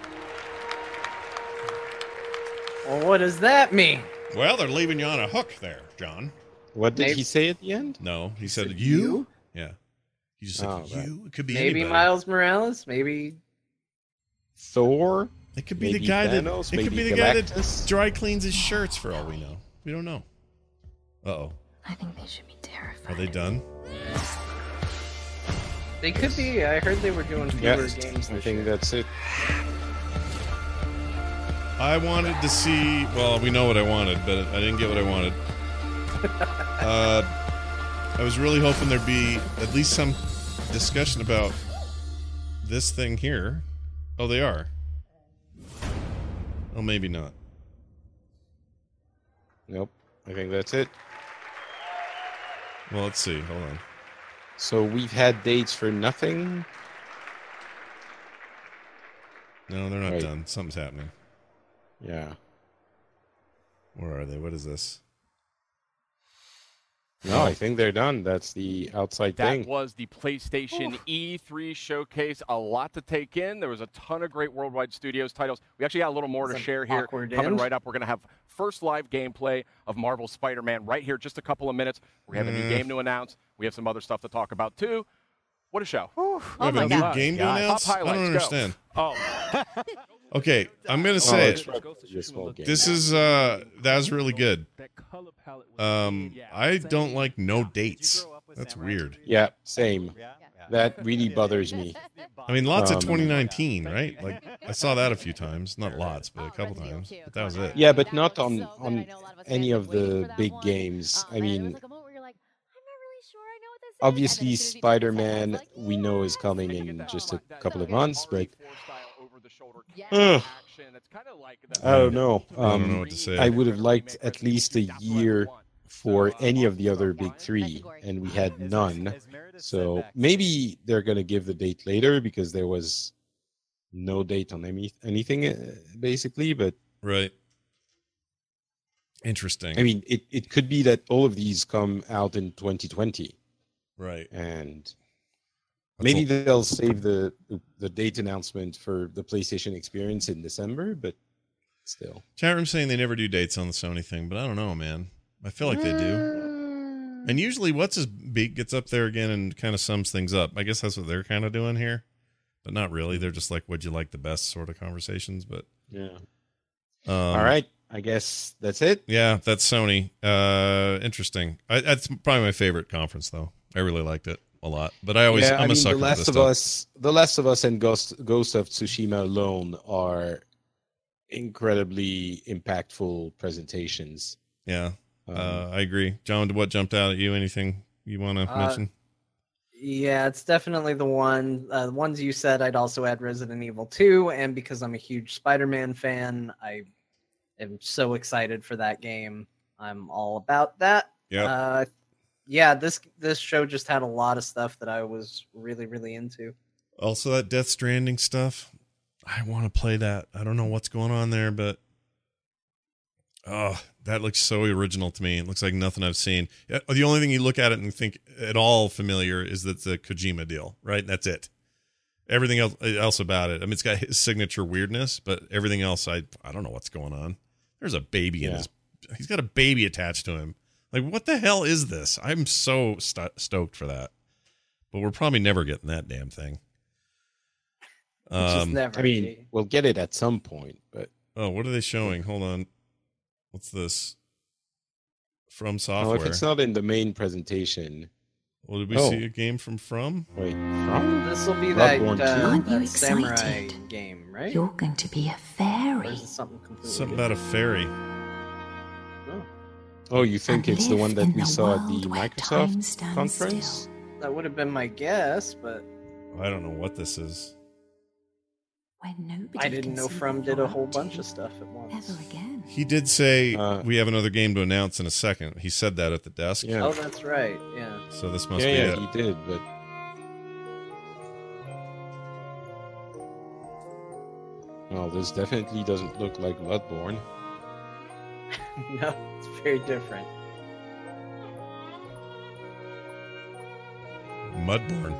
Well, what does that mean? Well, they're leaving you on a hook there, John. What did Maybe- he say at the end? No, he said, said you? you? Yeah. He just said Oh, right. you. It could be Maybe anybody. Miles Morales? Maybe Thor? It could be Maybe the guy Thanos, that it could maybe be the guy that Galactus? dry cleans his shirts for all we know. We don't know. Uh oh. I think they should be terrified. Are they done? they could be. I heard they were doing fewer Yeah, games I this think year. that's it. I wanted to see. Well, we know what I wanted, but I didn't get what I wanted. uh, I was really hoping there'd be at least some discussion about this thing here. Oh, they are. Oh, maybe not. Nope. I think that's it. Well, let's see. Hold on. So we've had dates for nothing. No, they're not Right. done. Something's happening. Yeah. Where are they? What is this? No, I think they're done. That's the outside That thing. was the PlayStation E three showcase. A lot to take in. There was a ton of great Worldwide Studios titles. We actually got a little more to It's an share here. awkward Coming end. right up, we're going to have first live gameplay of Marvel's Spider-Man right here, just a couple of minutes. We have a new Mm. game to announce. We have some other stuff to talk about, too. What a show. We have a new game to announce? Top I don't highlights, go. understand. Oh. Okay, I'm gonna Oh, say it's it. right. This small game. This is uh that was really good. Um I don't like no dates. That's weird. Yeah, same. That really bothers me. I mean lots of Um, twenty nineteen, right? Like I saw that a few times. Not lots, but a couple times. But that was it. Yeah, but not on on any of the big games. I mean, obviously Spider-Man we know is coming in just a couple of months, but Ugh. I don't know. I don't Um, know what to say. I would have liked at least a year for any of the other big three, and we had none. So maybe they're going to give the date later because there was no date on any, anything, uh, basically. But Right. Interesting. I mean, it, it could be that all of these come out in twenty twenty. Right. And Maybe they'll save the the date announcement for the PlayStation Experience in December, but still. Chat room saying they never do dates on the Sony thing, but I don't know, man. I feel like they do. And usually, what's his beat gets up there again and kind of sums things up. I guess that's what they're kind of doing here, but not really. They're just like, "What'd you like the best?" sort of conversations. But yeah. Um, All right, I guess that's it. Yeah, that's Sony. Uh, interesting. I, that's probably my favorite conference, though. I really liked it a lot. But I always, yeah, I'm I a mean, sucker the for Last this of stuff. Us, The Last of Us, and Ghost Ghost of Tsushima alone are incredibly impactful presentations. Yeah, Um, uh, I agree. John, what jumped out at you? Anything you want to Uh, mention? Yeah, it's definitely the one. Uh, the ones you said, I'd also add Resident Evil two, and because I'm a huge Spider-Man fan, I am so excited for that game. I'm all about that. Yep. Uh, yeah, this this show just had a lot of stuff that I was really, really into. Also, that Death Stranding stuff. I want to play that. I don't know what's going on there, but oh, that looks so original to me. It looks like nothing I've seen. Yeah, the only thing you look at it and think at all familiar is that the Kojima deal, right? That's it. Everything else, else about it. I mean, it's got his signature weirdness, but everything else, I I don't know what's going on. There's a baby in Yeah. his. He's got a baby attached to him. Like, what the hell is this? I'm so st- stoked for that. But we're probably never getting that damn thing. Um, I mean, we'll get it at some point, but oh, what are they showing? Hold on. What's this? From Software. well, if it's not in the main presentation. Well, did we Oh. see a game from From? Wait, From? This will be that, Bloodborne uh, two? Aren't you that samurai excited? game, right? You're going to be a Or fairy. is it something completely Something different? about a fairy. Oh, you think And it's the one live that in we the saw at world the where time Microsoft stands conference? still. That would have been my guess, but I don't know what this is. When nobody I didn't can know see From what did you're a whole up to bunch of stuff at once. Ever again. He did say Uh, we have another game to announce in a second. He said that at the desk. Yeah. Oh, that's right. Yeah. So this must yeah, be yeah, it. he did, but well, this definitely doesn't look like Bloodborne. No, it's very different. Mudborne.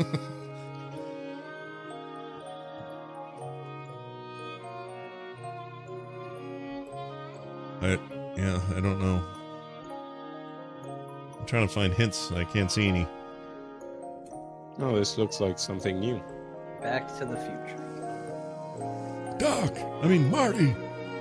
I yeah, I don't know. I'm trying to find hints. I can't see any. Oh, this looks like something new. Back to the Future. Doc, I mean Marty.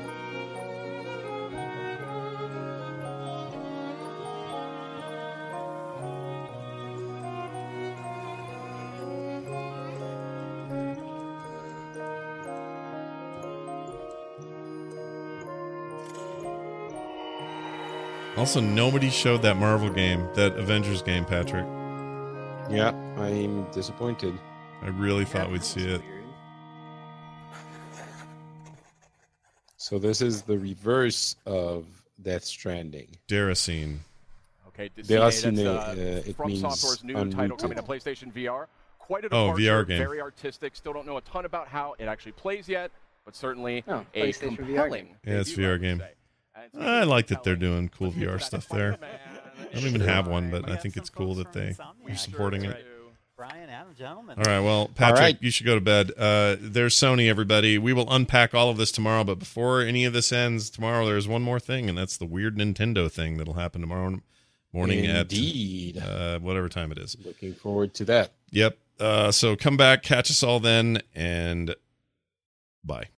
Also, nobody showed that Marvel game, that Avengers game, Patrick. Yeah, I'm disappointed. I really thought we'd see it. So this is the reverse of Death Stranding. Deracine. Okay, Deracine, Deracine, uh, that's, uh, it From means Software's new unrooted. title coming to PlayStation V R. Quite a Oh, departure, V R game. very artistic. Still don't know a ton about how it actually plays yet, but certainly Oh, a PlayStation V R compelling. game. Yeah, it's debut, V R I would game. say. And I like that they're doing cool V R stuff there. I don't even have one, but I think it's cool that they are supporting it. Brian, Adam, gentlemen. All right, well, Patrick, right. you should go to bed. Uh, there's Sony, everybody. We will unpack all of this tomorrow, but before any of this ends, tomorrow there's one more thing, and that's the weird Nintendo thing that'll happen tomorrow morning Indeed. at uh, whatever time it is. Looking forward to that. Yep. Uh, so come back, catch us all then, and bye.